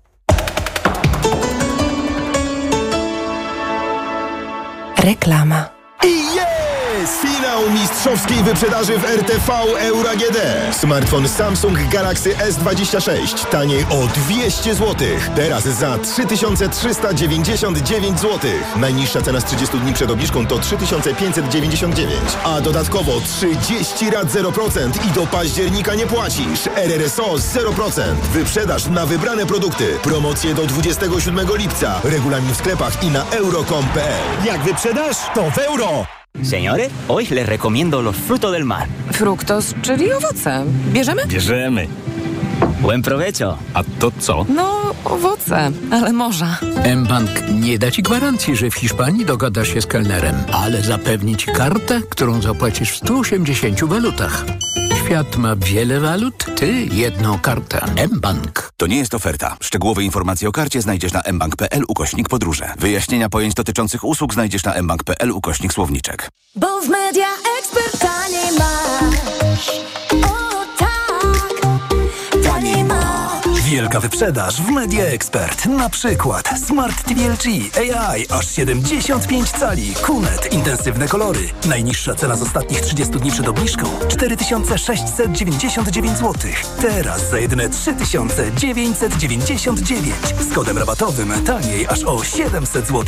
Reklama. I jest! Finał mistrzowskiej wyprzedaży w RTV Euro AGD. Smartfon Samsung Galaxy S26 taniej o 200 zł. Teraz za 3399 zł. Najniższa cena z 30 dni przed obniżką to 3599. A dodatkowo 30 rat 0% i do października nie płacisz. RRSO 0%. Wyprzedaż na wybrane produkty. Promocje do 27 lipca. Regulamin w sklepach i na euro.com.pl. Jak wyprzedasz, to w euro! Señores, hoy les recomiendo los frutos del mar. Fruktos, czyli owoce. Bierzemy? Bierzemy. Buen provecho. A to co? No, owoce, ale morza. mBank nie da ci gwarancji, że w Hiszpanii dogadasz się z kelnerem, ale zapewni ci kartę, którą zapłacisz w 180 walutach. Świat ma wiele walut, ty jedną kartę. mBank. To nie jest oferta. Szczegółowe informacje o karcie znajdziesz na mbank.pl/podróże. Wyjaśnienia pojęć dotyczących usług znajdziesz na mbank.pl/słowniczek. Bo w Media Expert taniej masz. O tak, taniej masz. Wielka wyprzedaż w Media Expert. Na przykład Smart TV LG AI aż 75 cali. QNET intensywne kolory. Najniższa cena z ostatnich 30 dni przed obniżką 4699 zł. Teraz za jedyne 3999. Z kodem rabatowym taniej aż o 700 zł.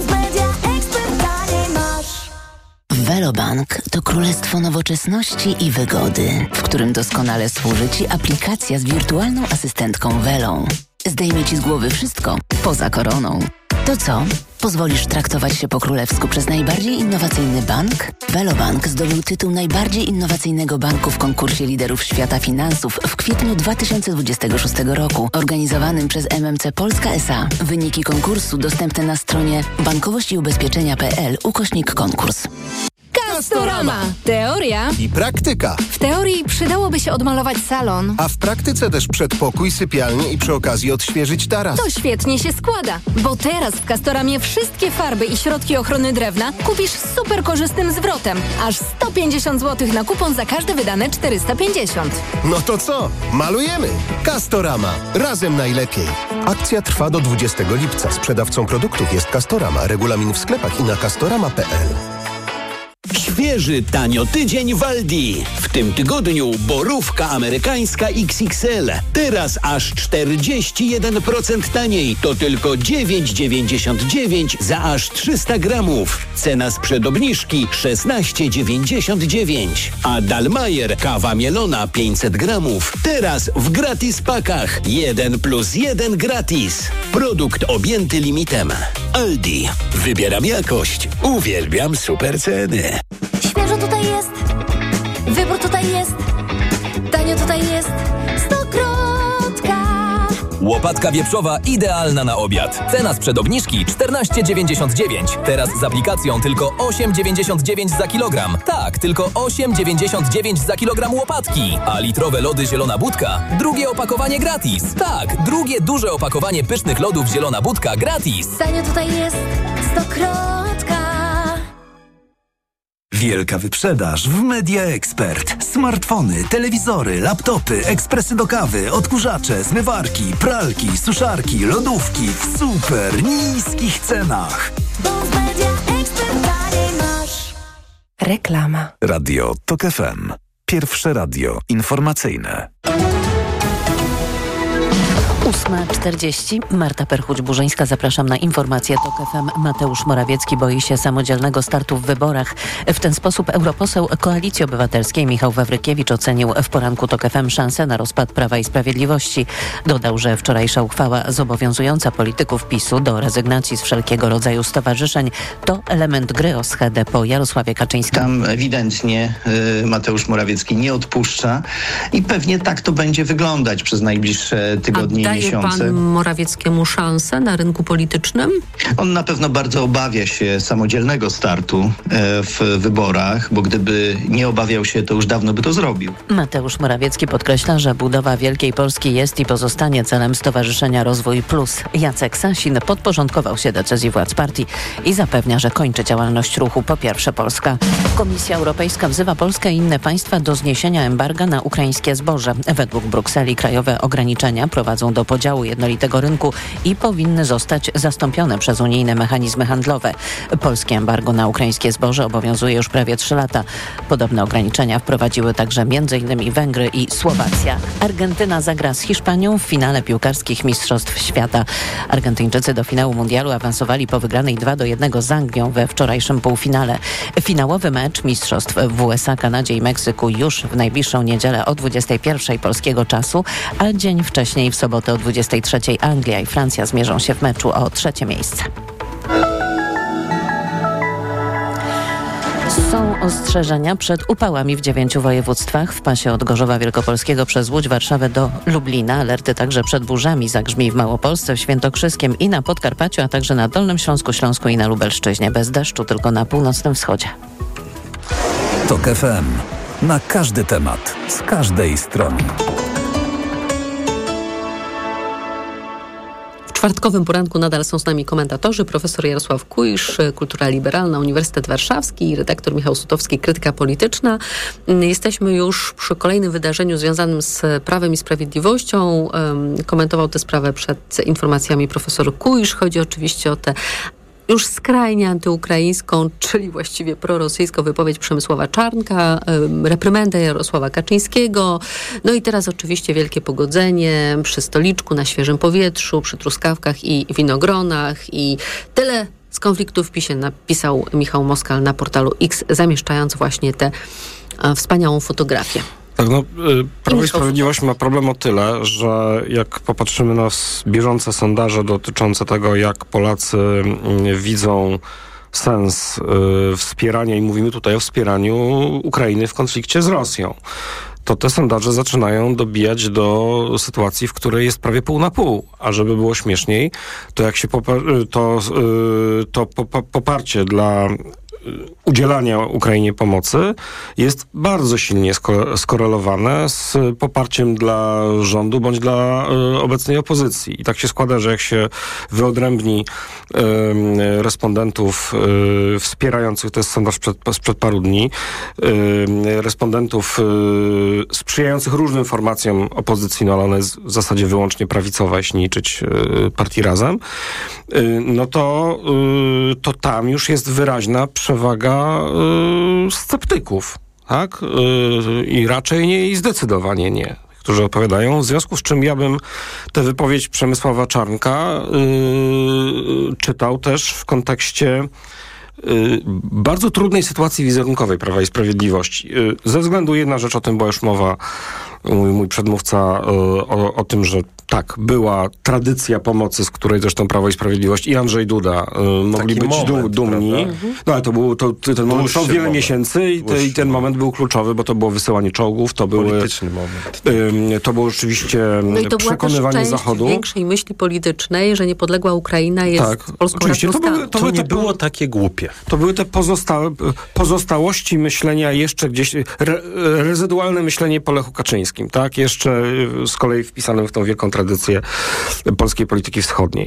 Velobank to królestwo nowoczesności i wygody, w którym doskonale służy Ci aplikacja z wirtualną asystentką Velą. Zdejmie Ci z głowy wszystko poza koroną. To co? Pozwolisz traktować się po królewsku przez najbardziej innowacyjny bank? Velobank zdobył tytuł najbardziej innowacyjnego banku w konkursie liderów świata finansów w kwietniu 2026 roku, organizowanym przez MMC Polska S.A. Wyniki konkursu dostępne na stronie bankowościubezpieczenia.pl/konkurs. Castorama. Teoria i praktyka. W teorii przydałoby się odmalować salon. A w praktyce też przedpokój, sypialnię i przy okazji odświeżyć taras. To świetnie się składa, bo teraz w Castoramie wszystkie farby i środki ochrony drewna kupisz z super korzystnym zwrotem. Aż 150 zł na kupon za każde wydane 450. No to co? Malujemy! Castorama. Razem najlepiej. Akcja trwa do 20 lipca. Sprzedawcą produktów jest Castorama. Regulamin w sklepach i na castorama.pl. Świeży tanio tydzień w Aldi. W tym tygodniu borówka amerykańska XXL. Teraz aż 41% taniej. To tylko 9,99 za aż 300 gramów. Cena sprzed obniżki 16,99. A Dalmajer kawa mielona 500 gramów. Teraz w gratis pakach. 1+1 gratis. Produkt objęty limitem. Aldi. Wybieram jakość. Uwielbiam super ceny. Świeżo tutaj jest, wybór tutaj jest, tanio tutaj jest, Stokrotka. Łopatka wieprzowa idealna na obiad. Cena sprzed obniżki 14,99. Teraz z aplikacją tylko 8,99 za kilogram. Tak, tylko 8,99 za kilogram łopatki. A litrowe lody Zielona Budka, drugie opakowanie gratis. Tak, drugie duże opakowanie pysznych lodów Zielona Budka gratis. Tanio tutaj jest, Stokrotka. Wielka wyprzedaż w Media Expert. Smartfony, telewizory, laptopy, ekspresy do kawy, odkurzacze, zmywarki, pralki, suszarki, lodówki w super niskich cenach. Bo w Media Expert taniej masz. Reklama. Radio TOK FM. Pierwsze radio informacyjne. 8:40. Marta Perchuć-Burzyńska. Zapraszam na informacje TOK FM. Mateusz Morawiecki boi się samodzielnego startu w wyborach. W ten sposób europoseł Koalicji Obywatelskiej Michał Wawrykiewicz ocenił w poranku TOK FM szansę na rozpad Prawa i Sprawiedliwości. Dodał, że wczorajsza uchwała zobowiązująca polityków PiS-u do rezygnacji z wszelkiego rodzaju stowarzyszeń to element gry o schedę po Jarosławie Kaczyńskim. Tam ewidentnie Mateusz Morawiecki nie odpuszcza i pewnie tak to będzie wyglądać przez najbliższe tygodnie i miesiące. Daje pan Morawieckiemu szansę na rynku politycznym? On na pewno bardzo obawia się samodzielnego startu w wyborach, bo gdyby nie obawiał się, to już dawno by to zrobił. Mateusz Morawiecki podkreśla, że budowa Wielkiej Polski jest i pozostanie celem Stowarzyszenia Rozwój Plus. Jacek Sasin podporządkował się decyzji władz partii i zapewnia, że kończy działalność ruchu Po Pierwsze Polska. Komisja Europejska wzywa Polskę i inne państwa do zniesienia embarga na ukraińskie zboże. Według Brukseli krajowe ograniczenia prowadzą do podziału jednolitego rynku i powinny zostać zastąpione przez unijne mechanizmy handlowe. Polskie embargo na ukraińskie zboże obowiązuje już prawie 3 lata. Podobne ograniczenia wprowadziły także m.in. Węgry i Słowacja. Argentyna zagra z Hiszpanią w finale piłkarskich Mistrzostw Świata. Argentyńczycy do finału mundialu awansowali po wygranej 2-1 z Anglią we wczorajszym półfinale. Finałowy mecz Mistrzostw w USA, Kanadzie i Meksyku już w najbliższą niedzielę o 21 polskiego czasu, a dzień wcześniej w sobotę o 23 Anglia i Francja zmierzą się w meczu o 3. miejsce. Są ostrzeżenia przed upałami w 9 województwach. W pasie od Gorzowa Wielkopolskiego przez Łódź, Warszawę do Lublina. Alerty także przed burzami zagrzmi w Małopolsce, w Świętokrzyskiem i na Podkarpaciu, a także na Dolnym Śląsku, Śląsku i na Lubelszczyźnie. Bez deszczu tylko na północnym wschodzie. TOK FM. Na każdy temat. Z każdej strony. czwartkowym poranku nadal są z nami komentatorzy, profesor Jarosław Kuisz, Kultura Liberalna, Uniwersytet Warszawski, redaktor Michał Sutowski, Krytyka Polityczna. Jesteśmy już przy kolejnym wydarzeniu związanym z Prawem i Sprawiedliwością. Komentował tę sprawę przed informacjami profesor Kuisz. Chodzi oczywiście o tę już skrajnie antyukraińską, czyli właściwie prorosyjską wypowiedź Przemysława Czarnka, reprymendę Jarosława Kaczyńskiego. No i teraz oczywiście wielkie pogodzenie przy stoliczku, na świeżym powietrzu, przy truskawkach i winogronach i tyle z konfliktu w PiS-ie napisał Michał Moskal na portalu X, zamieszczając właśnie tę wspaniałą fotografię. Tak, Prawo i Sprawiedliwość ma problem o tyle, że jak popatrzymy na bieżące sondaże dotyczące tego, jak Polacy widzą sens wspierania, i mówimy tutaj o wspieraniu Ukrainy w konflikcie z Rosją, to te sondaże zaczynają dobijać do sytuacji, w której jest prawie pół na pół. A żeby było śmieszniej, to jak się poparcie dla udzielania Ukrainie pomocy jest bardzo silnie skorelowane z poparciem dla rządu bądź dla obecnej opozycji. I tak się składa, że jak się wyodrębni respondentów wspierających, to jest sondaż sprzed paru dni, respondentów sprzyjających różnym formacjom opozycji, no ale ona jest w zasadzie wyłącznie prawicowa, jeśli nie liczyć partii Razem, no to tam już jest wyraźna przewaga sceptyków, tak? I raczej nie, i zdecydowanie nie, którzy opowiadają, w związku z czym ja bym tę wypowiedź Przemysława Czarnka czytał też w kontekście bardzo trudnej sytuacji wizerunkowej Prawa i Sprawiedliwości. Ze względu, jedna rzecz, o tym była już mowa, mój przedmówca, o tym, że tak, była tradycja pomocy, z której zresztą Prawo i Sprawiedliwość i Andrzej Duda mogli być dumni. No ale ten moment trwał wiele miesięcy i ten moment był kluczowy, bo to było wysyłanie czołgów, to były... Polityczny moment. To było rzeczywiście przekonywanie Zachodu. To była większej myśli politycznej, że niepodległa Ukraina jest polską racją stanu. To nie było takie głupie. To były te pozostałości myślenia jeszcze gdzieś, rezydualne myślenie po Lechu Kaczyńskim, tak? Jeszcze z kolei wpisanym w tą wielką tradycję polskiej polityki wschodniej.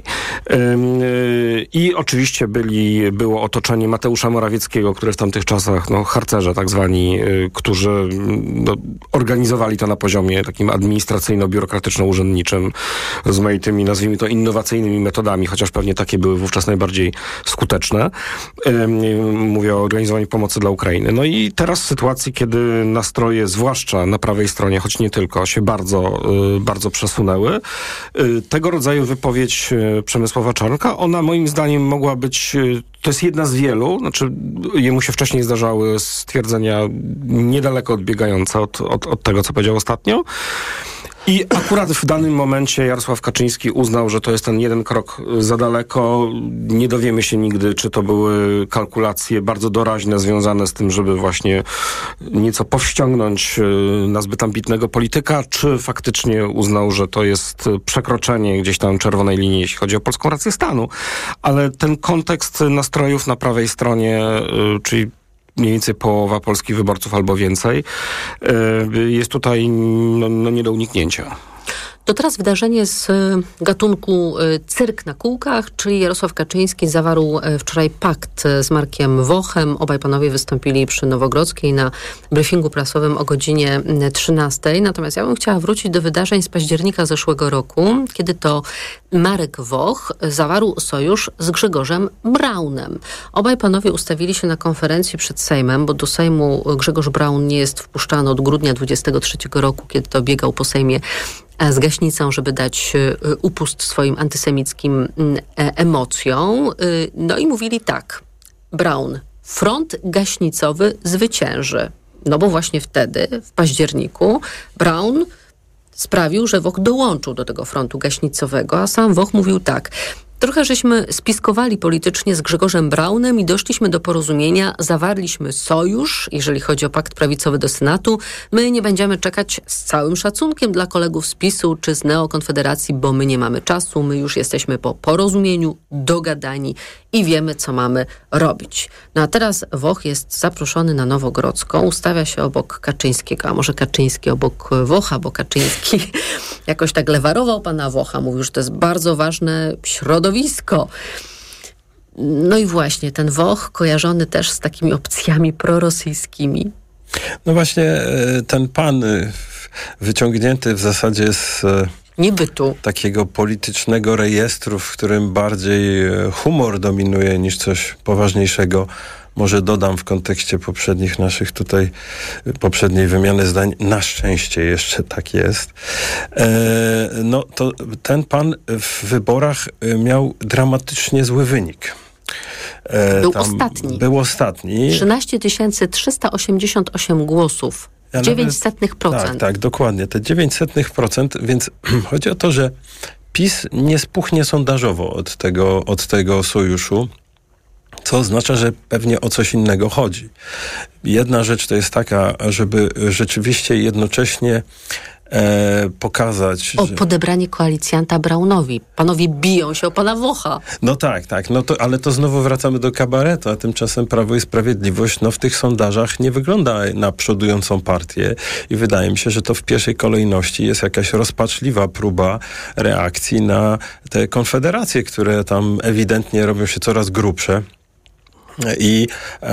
I oczywiście było otoczenie Mateusza Morawieckiego, który w tamtych czasach, harcerze tak zwani, którzy organizowali to na poziomie takim administracyjno-biurokratyczno-urzędniczym, rozmaitymi, nazwijmy to, innowacyjnymi metodami, chociaż pewnie takie były wówczas najbardziej skuteczne. Mówię o organizowaniu pomocy dla Ukrainy. No i teraz w sytuacji, kiedy nastroje, zwłaszcza na prawej stronie, choć nie tylko, się bardzo, bardzo przesunęły, tego rodzaju wypowiedź Przemysława Czarnka, ona moim zdaniem mogła być, to jest jedna z wielu, znaczy jemu się wcześniej zdarzały stwierdzenia niedaleko odbiegające od tego, co powiedział ostatnio. I akurat w danym momencie Jarosław Kaczyński uznał, że to jest ten jeden krok za daleko. Nie dowiemy się nigdy, czy to były kalkulacje bardzo doraźne związane z tym, żeby właśnie nieco powściągnąć nazbyt ambitnego polityka, czy faktycznie uznał, że to jest przekroczenie gdzieś tam czerwonej linii, jeśli chodzi o polską rację stanu. Ale ten kontekst nastrojów na prawej stronie, czyli mniej więcej połowa polskich wyborców albo więcej, jest tutaj nie do uniknięcia. To teraz wydarzenie z gatunku cyrk na kółkach, czyli Jarosław Kaczyński zawarł wczoraj pakt z Markiem Wochem. Obaj panowie wystąpili przy Nowogrodzkiej na briefingu prasowym o godzinie 13. Natomiast ja bym chciała wrócić do wydarzeń z października zeszłego roku, kiedy to Marek Woch zawarł sojusz z Grzegorzem Braunem. Obaj panowie ustawili się na konferencji przed Sejmem, bo do Sejmu Grzegorz Braun nie jest wpuszczany od grudnia 23 roku, kiedy to biegał po Sejmie z gaśnicą, żeby dać upust swoim antysemickim emocjom. No i mówili tak: Braun, front gaśnicowy zwycięży. No bo właśnie wtedy, w październiku, Braun sprawił, że Woch dołączył do tego frontu gaśnicowego, a sam Woch mówił tak: trochę żeśmy spiskowali politycznie z Grzegorzem Braunem i doszliśmy do porozumienia, zawarliśmy sojusz, jeżeli chodzi o pakt prawicowy do Senatu. My nie będziemy czekać, z całym szacunkiem dla kolegów z PiS-u czy z Neokonfederacji, bo my nie mamy czasu, my już jesteśmy po porozumieniu, dogadani i wiemy, co mamy robić. No a teraz Woch jest zaproszony na Nowogrodzką, ustawia się obok Kaczyńskiego, a może Kaczyński obok Wocha, bo Kaczyński jakoś tak lewarował pana Wocha, mówił, że to jest bardzo ważne środowisko. No i właśnie, ten Woch kojarzony też z takimi opcjami prorosyjskimi. No właśnie, ten pan wyciągnięty w zasadzie z niebytu takiego politycznego rejestru, w którym bardziej humor dominuje niż coś poważniejszego. Może dodam w kontekście poprzednich naszych tutaj, poprzedniej wymiany zdań, na szczęście jeszcze tak jest. No to ten pan w wyborach miał dramatycznie zły wynik. Był ostatni. 13 388 głosów. 0,09%. Tak, dokładnie. Te 0,09%, więc chodzi o to, że PiS nie spuchnie sondażowo od tego sojuszu, co oznacza, że pewnie o coś innego chodzi. Jedna rzecz to jest taka, żeby rzeczywiście jednocześnie pokazać... podebranie koalicjanta Braunowi. Panowie biją się o pana Wocha. No tak. Ale to znowu wracamy do kabaretu, a tymczasem Prawo i Sprawiedliwość w tych sondażach nie wygląda na przodującą partię i wydaje mi się, że to w pierwszej kolejności jest jakaś rozpaczliwa próba reakcji na te konfederacje, które tam ewidentnie robią się coraz grubsze. I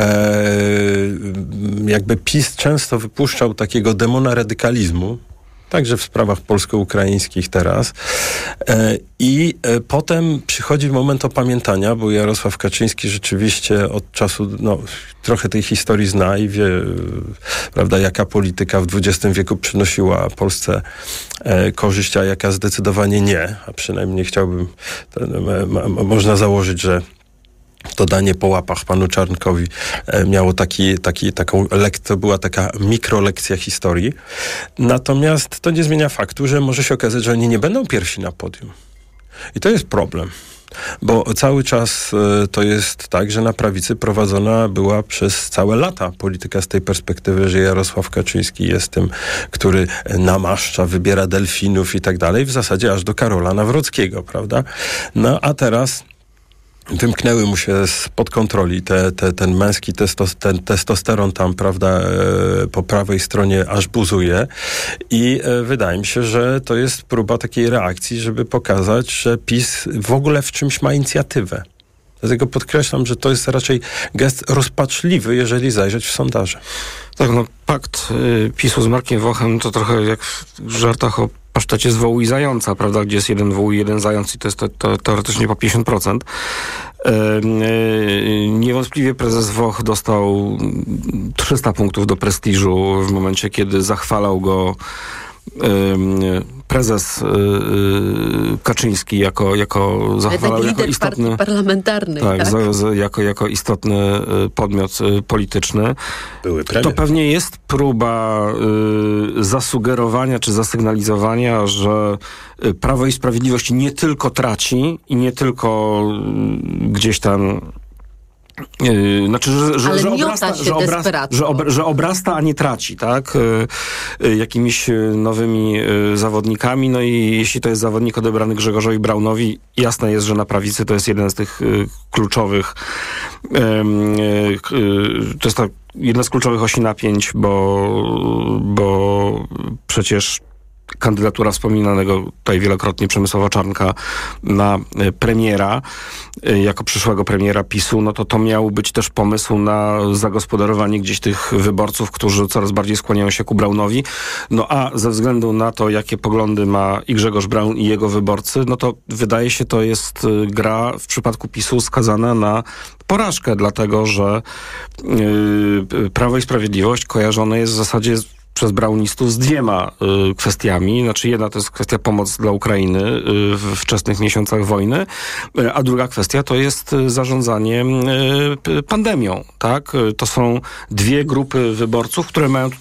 jakby PiS często wypuszczał takiego demona radykalizmu, także w sprawach polsko-ukraińskich teraz. I potem przychodzi moment opamiętania, bo Jarosław Kaczyński rzeczywiście od czasu, trochę tej historii zna i wie, prawda, jaka polityka w XX wieku przynosiła Polsce korzyść, a jaka zdecydowanie nie. A przynajmniej chciałbym, można założyć, że to danie po łapach panu Czarnkowi miało taką to była taka mikrolekcja historii. Natomiast to nie zmienia faktu, że może się okazać, że oni nie będą pierwsi na podium. I to jest problem. Bo cały czas to jest tak, że na prawicy prowadzona była przez całe lata polityka z tej perspektywy, że Jarosław Kaczyński jest tym, który namaszcza, wybiera delfinów i tak dalej, w zasadzie aż do Karola Nawrockiego, prawda? No a teraz wymknęły mu się spod kontroli ten męski testosteron tam, prawda, po prawej stronie aż buzuje i wydaje mi się, że to jest próba takiej reakcji, żeby pokazać, że PiS w ogóle w czymś ma inicjatywę. Dlatego podkreślam, że to jest raczej gest rozpaczliwy, jeżeli zajrzeć w sondaże. Tak, pakt PiS-u z Markiem Wochem to trochę jak w żartach o pasztecie z wołu i zająca, prawda, gdzie jest jeden wół i jeden zając i to jest to teoretycznie po 50%. Niewątpliwie prezes Woch dostał 300 punktów do prestiżu w momencie, kiedy zachwalał go prezes Kaczyński jako zachwalał jako istotny partii parlamentarnej. Tak. Jako istotny podmiot polityczny. Były premier. To pewnie jest próba zasugerowania czy zasygnalizowania, że Prawo i Sprawiedliwość nie tylko traci i nie tylko gdzieś tam że obrasta, a nie traci, tak? Jakimiś nowymi zawodnikami. No i jeśli to jest zawodnik odebrany Grzegorzowi Braunowi, jasne jest, że na prawicy to jest jeden z tych kluczowych to jest jedna z kluczowych osi napięć, bo przecież kandydatura wspominanego tutaj wielokrotnie Przemysława Czarnka na premiera, jako przyszłego premiera PiS-u, no to miał być też pomysł na zagospodarowanie gdzieś tych wyborców, którzy coraz bardziej skłaniają się ku Braunowi. No a ze względu na to, jakie poglądy ma i Grzegorz Braun i jego wyborcy, no to wydaje się, to jest gra w przypadku PiS-u skazana na porażkę, dlatego że Prawo i Sprawiedliwość kojarzone jest w zasadzie przez braunistów z dwiema kwestiami. Znaczy jedna to jest kwestia pomocy dla Ukrainy w wczesnych miesiącach wojny, a druga kwestia to jest zarządzanie pandemią. Tak? To są dwie grupy wyborców, które mają tutaj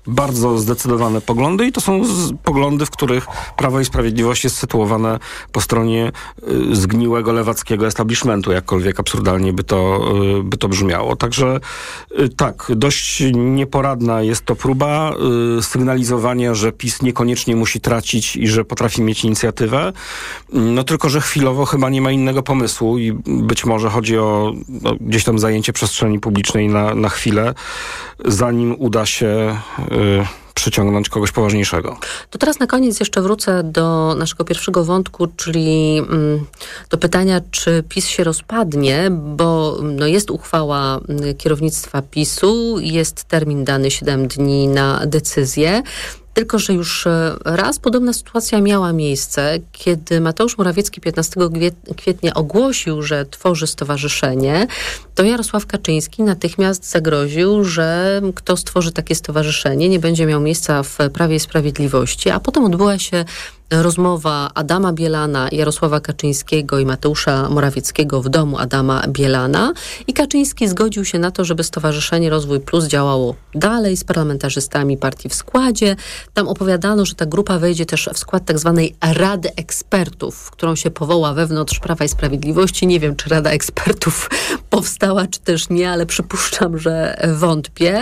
bardzo zdecydowane poglądy i to są poglądy, w których Prawo i Sprawiedliwość jest sytuowane po stronie zgniłego lewackiego establishmentu, jakkolwiek absurdalnie by to brzmiało. Także tak, dość nieporadna jest to próba sygnalizowania, że PiS niekoniecznie musi tracić i że potrafi mieć inicjatywę. No tylko, że chwilowo chyba nie ma innego pomysłu i być może chodzi o gdzieś tam zajęcie przestrzeni publicznej na chwilę, zanim uda się przyciągnąć kogoś poważniejszego. To teraz na koniec jeszcze wrócę do naszego pierwszego wątku, czyli do pytania, czy PiS się rozpadnie, bo jest uchwała kierownictwa PiS-u, jest termin dany 7 dni na decyzję. Tylko że już raz podobna sytuacja miała miejsce, kiedy Mateusz Morawiecki 15 kwietnia ogłosił, że tworzy stowarzyszenie, to Jarosław Kaczyński natychmiast zagroził, że kto stworzy takie stowarzyszenie, nie będzie miał miejsca w Prawie i Sprawiedliwości, a potem odbyła się rozmowa Adama Bielana, Jarosława Kaczyńskiego i Mateusza Morawieckiego w domu Adama Bielana i Kaczyński zgodził się na to, żeby Stowarzyszenie Rozwój Plus działało dalej z parlamentarzystami partii w składzie. Tam opowiadano, że ta grupa wejdzie też w skład tak zwanej Rady Ekspertów, w którą się powoła wewnątrz Prawa i Sprawiedliwości. Nie wiem, czy Rada Ekspertów powstała, czy też nie, ale przypuszczam, że wątpię.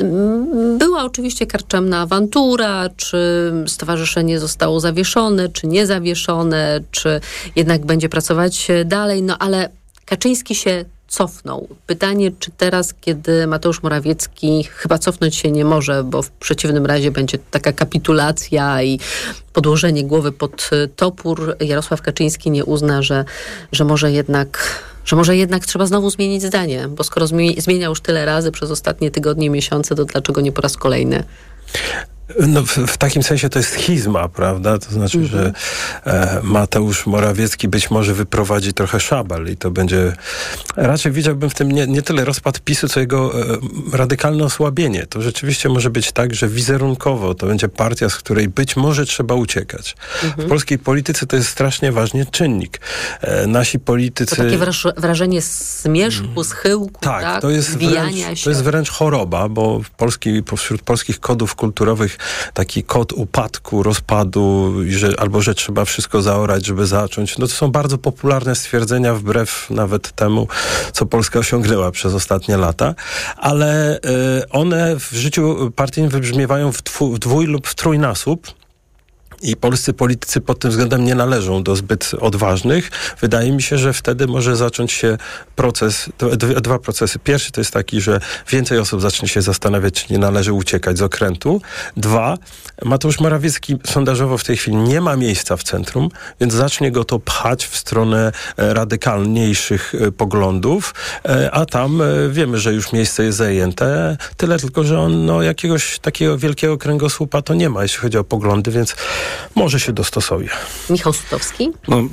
Była oczywiście karczemna awantura, czy stowarzyszenie zostało zawieszone, czy nie zawieszone, czy jednak będzie pracować dalej, ale Kaczyński się cofnął. Pytanie, czy teraz, kiedy Mateusz Morawiecki chyba cofnąć się nie może, bo w przeciwnym razie będzie taka kapitulacja i podłożenie głowy pod topór, Jarosław Kaczyński nie uzna, że może jednak trzeba znowu zmienić zdanie, bo skoro zmienia już tyle razy przez ostatnie tygodnie, miesiące, to dlaczego nie po raz kolejny? No, w takim sensie to jest schizma, prawda? To znaczy, że Mateusz Morawiecki być może wyprowadzi trochę szabel i to będzie... Raczej widziałbym w tym nie tyle rozpad PiS-u, co jego radykalne osłabienie. To rzeczywiście może być tak, że wizerunkowo to będzie partia, z której być może trzeba uciekać. W polskiej polityce to jest strasznie ważny czynnik. Nasi politycy... To takie wrażenie zmierzchu, schyłku, tak? To jest zwijania się. To jest wręcz choroba, bo wśród polskich kodów kulturowych taki kod upadku, rozpadu, albo że trzeba wszystko zaorać, żeby zacząć. No to są bardzo popularne stwierdzenia, wbrew nawet temu, co Polska osiągnęła przez ostatnie lata, ale one w życiu partyjnym wybrzmiewają w dwój lub w trójnasób. I polscy politycy pod tym względem nie należą do zbyt odważnych. Wydaje mi się, że wtedy może zacząć się dwa procesy. Pierwszy to jest taki, że więcej osób zacznie się zastanawiać, czy nie należy uciekać z okrętu. 2, Mateusz Morawiecki sondażowo w tej chwili nie ma miejsca w centrum, więc zacznie go to pchać w stronę radykalniejszych poglądów, a tam wiemy, że już miejsce jest zajęte. Tyle tylko, że on jakiegoś takiego wielkiego kręgosłupa to nie ma, jeśli chodzi o poglądy, więc może się dostosuje. Michał Sutowski?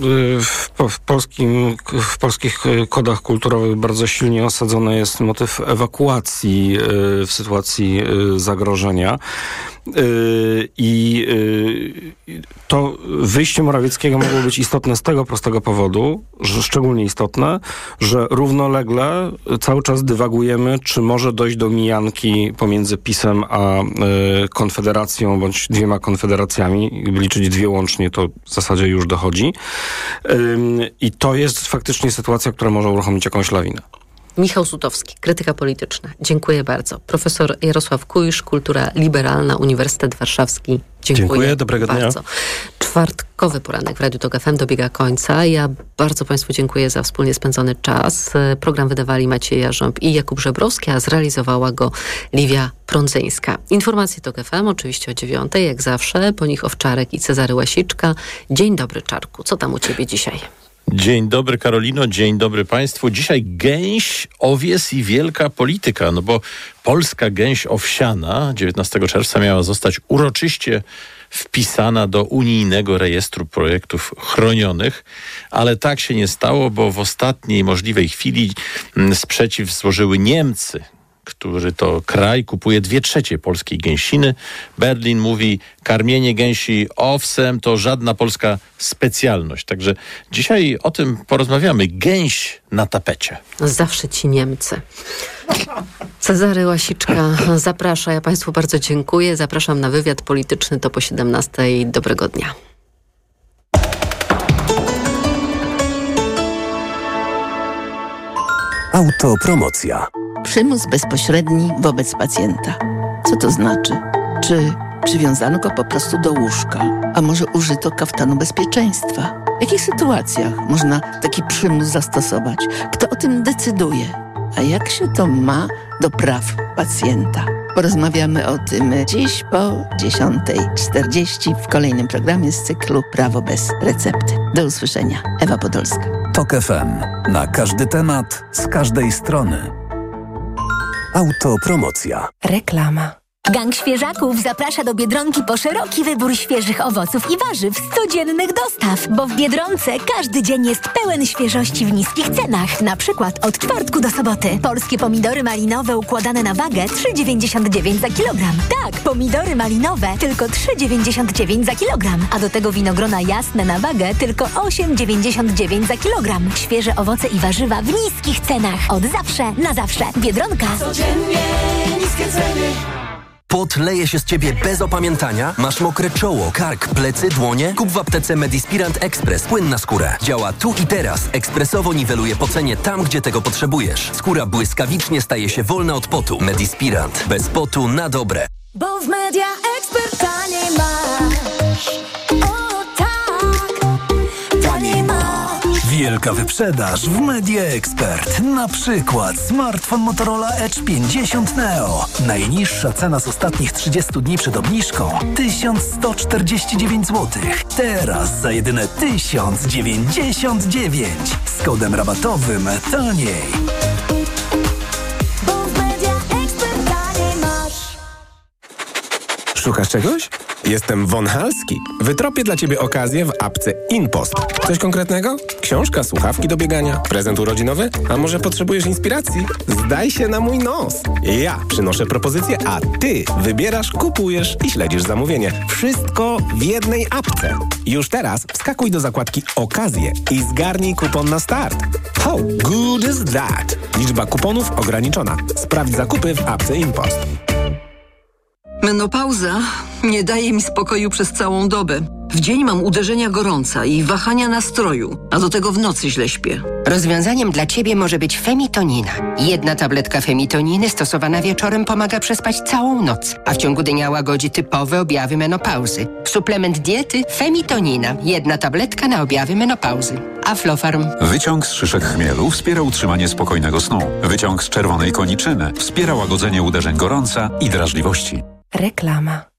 W polskich kodach kulturowych bardzo silnie osadzony jest motyw ewakuacji w sytuacji zagrożenia. I to wyjście Morawieckiego mogło być istotne z tego prostego powodu, że szczególnie istotne, że równolegle cały czas dywagujemy, czy może dojść do mijanki pomiędzy PiS-em a Konfederacją, bądź dwiema konfederacjami, liczyć dwie łącznie, to w zasadzie już dochodzi. I to jest faktycznie sytuacja, która może uruchomić jakąś lawinę. Michał Sutowski, krytyka polityczna. Dziękuję bardzo. Profesor Jarosław Kuisz, Kultura Liberalna, Uniwersytet Warszawski. Dziękuję, dobrego dnia. Czwartkowy poranek w Radiu Tok FM dobiega końca. Ja bardzo Państwu dziękuję za wspólnie spędzony czas. Program wydawali Maciej Jarząb i Jakub Żebrowski, a zrealizowała go Liwia Prądzyńska. Informacje Tok FM oczywiście o 9:00, jak zawsze. Po nich Owczarek i Cezary Łasiczka. Dzień dobry, Czarku. Co tam u Ciebie dzisiaj? Dzień dobry, Karolino, dzień dobry Państwu. Dzisiaj gęś, owies i wielka polityka, bo polska gęś owsiana 19 czerwca miała zostać uroczyście wpisana do unijnego rejestru projektów chronionych, ale tak się nie stało, bo w ostatniej możliwej chwili sprzeciw złożyły Niemcy. który to kraj kupuje 2/3 polskiej gęsiny. Berlin mówi, karmienie gęsi owsem to żadna polska specjalność. Także dzisiaj o tym porozmawiamy. Gęś na tapecie. Zawsze ci Niemcy. Cezary Łasiczka zaprasza. Ja Państwu bardzo dziękuję. Zapraszam na wywiad polityczny. To po 17:00. Dobrego dnia. Autopromocja. Przymus bezpośredni wobec pacjenta. Co to znaczy? Czy przywiązano go po prostu do łóżka? A może użyto kaftanu bezpieczeństwa? W jakich sytuacjach można taki przymus zastosować? Kto o tym decyduje? A jak się to ma do praw pacjenta? Porozmawiamy o tym dziś po 10:40 w kolejnym programie z cyklu Prawo bez recepty. Do usłyszenia. Ewa Podolska. TOK FM. Na każdy temat, z każdej strony. Autopromocja. Reklama. Gang Świeżaków zaprasza do Biedronki po szeroki wybór świeżych owoców i warzyw z codziennych dostaw, bo w Biedronce każdy dzień jest pełen świeżości w niskich cenach. Na przykład od czwartku do soboty. Polskie pomidory malinowe układane na wagę 3,99 za kilogram. Tak, pomidory malinowe tylko 3,99 za kilogram. A do tego winogrona jasne na wagę tylko 8,99 za kilogram. Świeże owoce i warzywa w niskich cenach. Od zawsze na zawsze. Biedronka. Codziennie niskie ceny. Pot leje się z ciebie bez opamiętania? Masz mokre czoło, kark, plecy, dłonie? Kup w aptece Medispirant Express płyn na skórę. Działa tu i teraz. Ekspresowo niweluje pocenie tam, gdzie tego potrzebujesz. Skóra błyskawicznie staje się wolna od potu. Medispirant. Bez potu na dobre. Bo w Media Expert taniej masz. O tak, taniej masz. Wielka wyprzedaż w Media Expert. Na przykład smartfon Motorola Edge 50 Neo. Najniższa cena z ostatnich 30 dni przed obniżką 1149 zł. Teraz za jedyne 1099. Z kodem rabatowym taniej. Bo w Media Expert taniej masz. Szukasz czegoś? Jestem Von Halski. Wytropię dla Ciebie okazję w apce InPost. Coś konkretnego? Książka, słuchawki do biegania, prezent urodzinowy? A może potrzebujesz inspiracji? Zdaj się na mój nos. Ja przynoszę propozycję, a Ty wybierasz, kupujesz i śledzisz zamówienie. Wszystko w jednej apce. Już teraz wskakuj do zakładki Okazje i zgarnij kupon na start. How good is that? Liczba kuponów ograniczona. Sprawdź zakupy w apce InPost. Menopauza nie daje mi spokoju przez całą dobę. W dzień mam uderzenia gorąca i wahania nastroju, a do tego w nocy źle śpię. Rozwiązaniem dla Ciebie może być Femitonina. Jedna tabletka Femitoniny stosowana wieczorem pomaga przespać całą noc, a w ciągu dnia łagodzi typowe objawy menopauzy. Suplement diety Femitonina. Jedna tabletka na objawy menopauzy. Aflofarm. Wyciąg z szyszek chmielu wspiera utrzymanie spokojnego snu. Wyciąg z czerwonej koniczyny wspiera łagodzenie uderzeń gorąca i drażliwości. Reklama.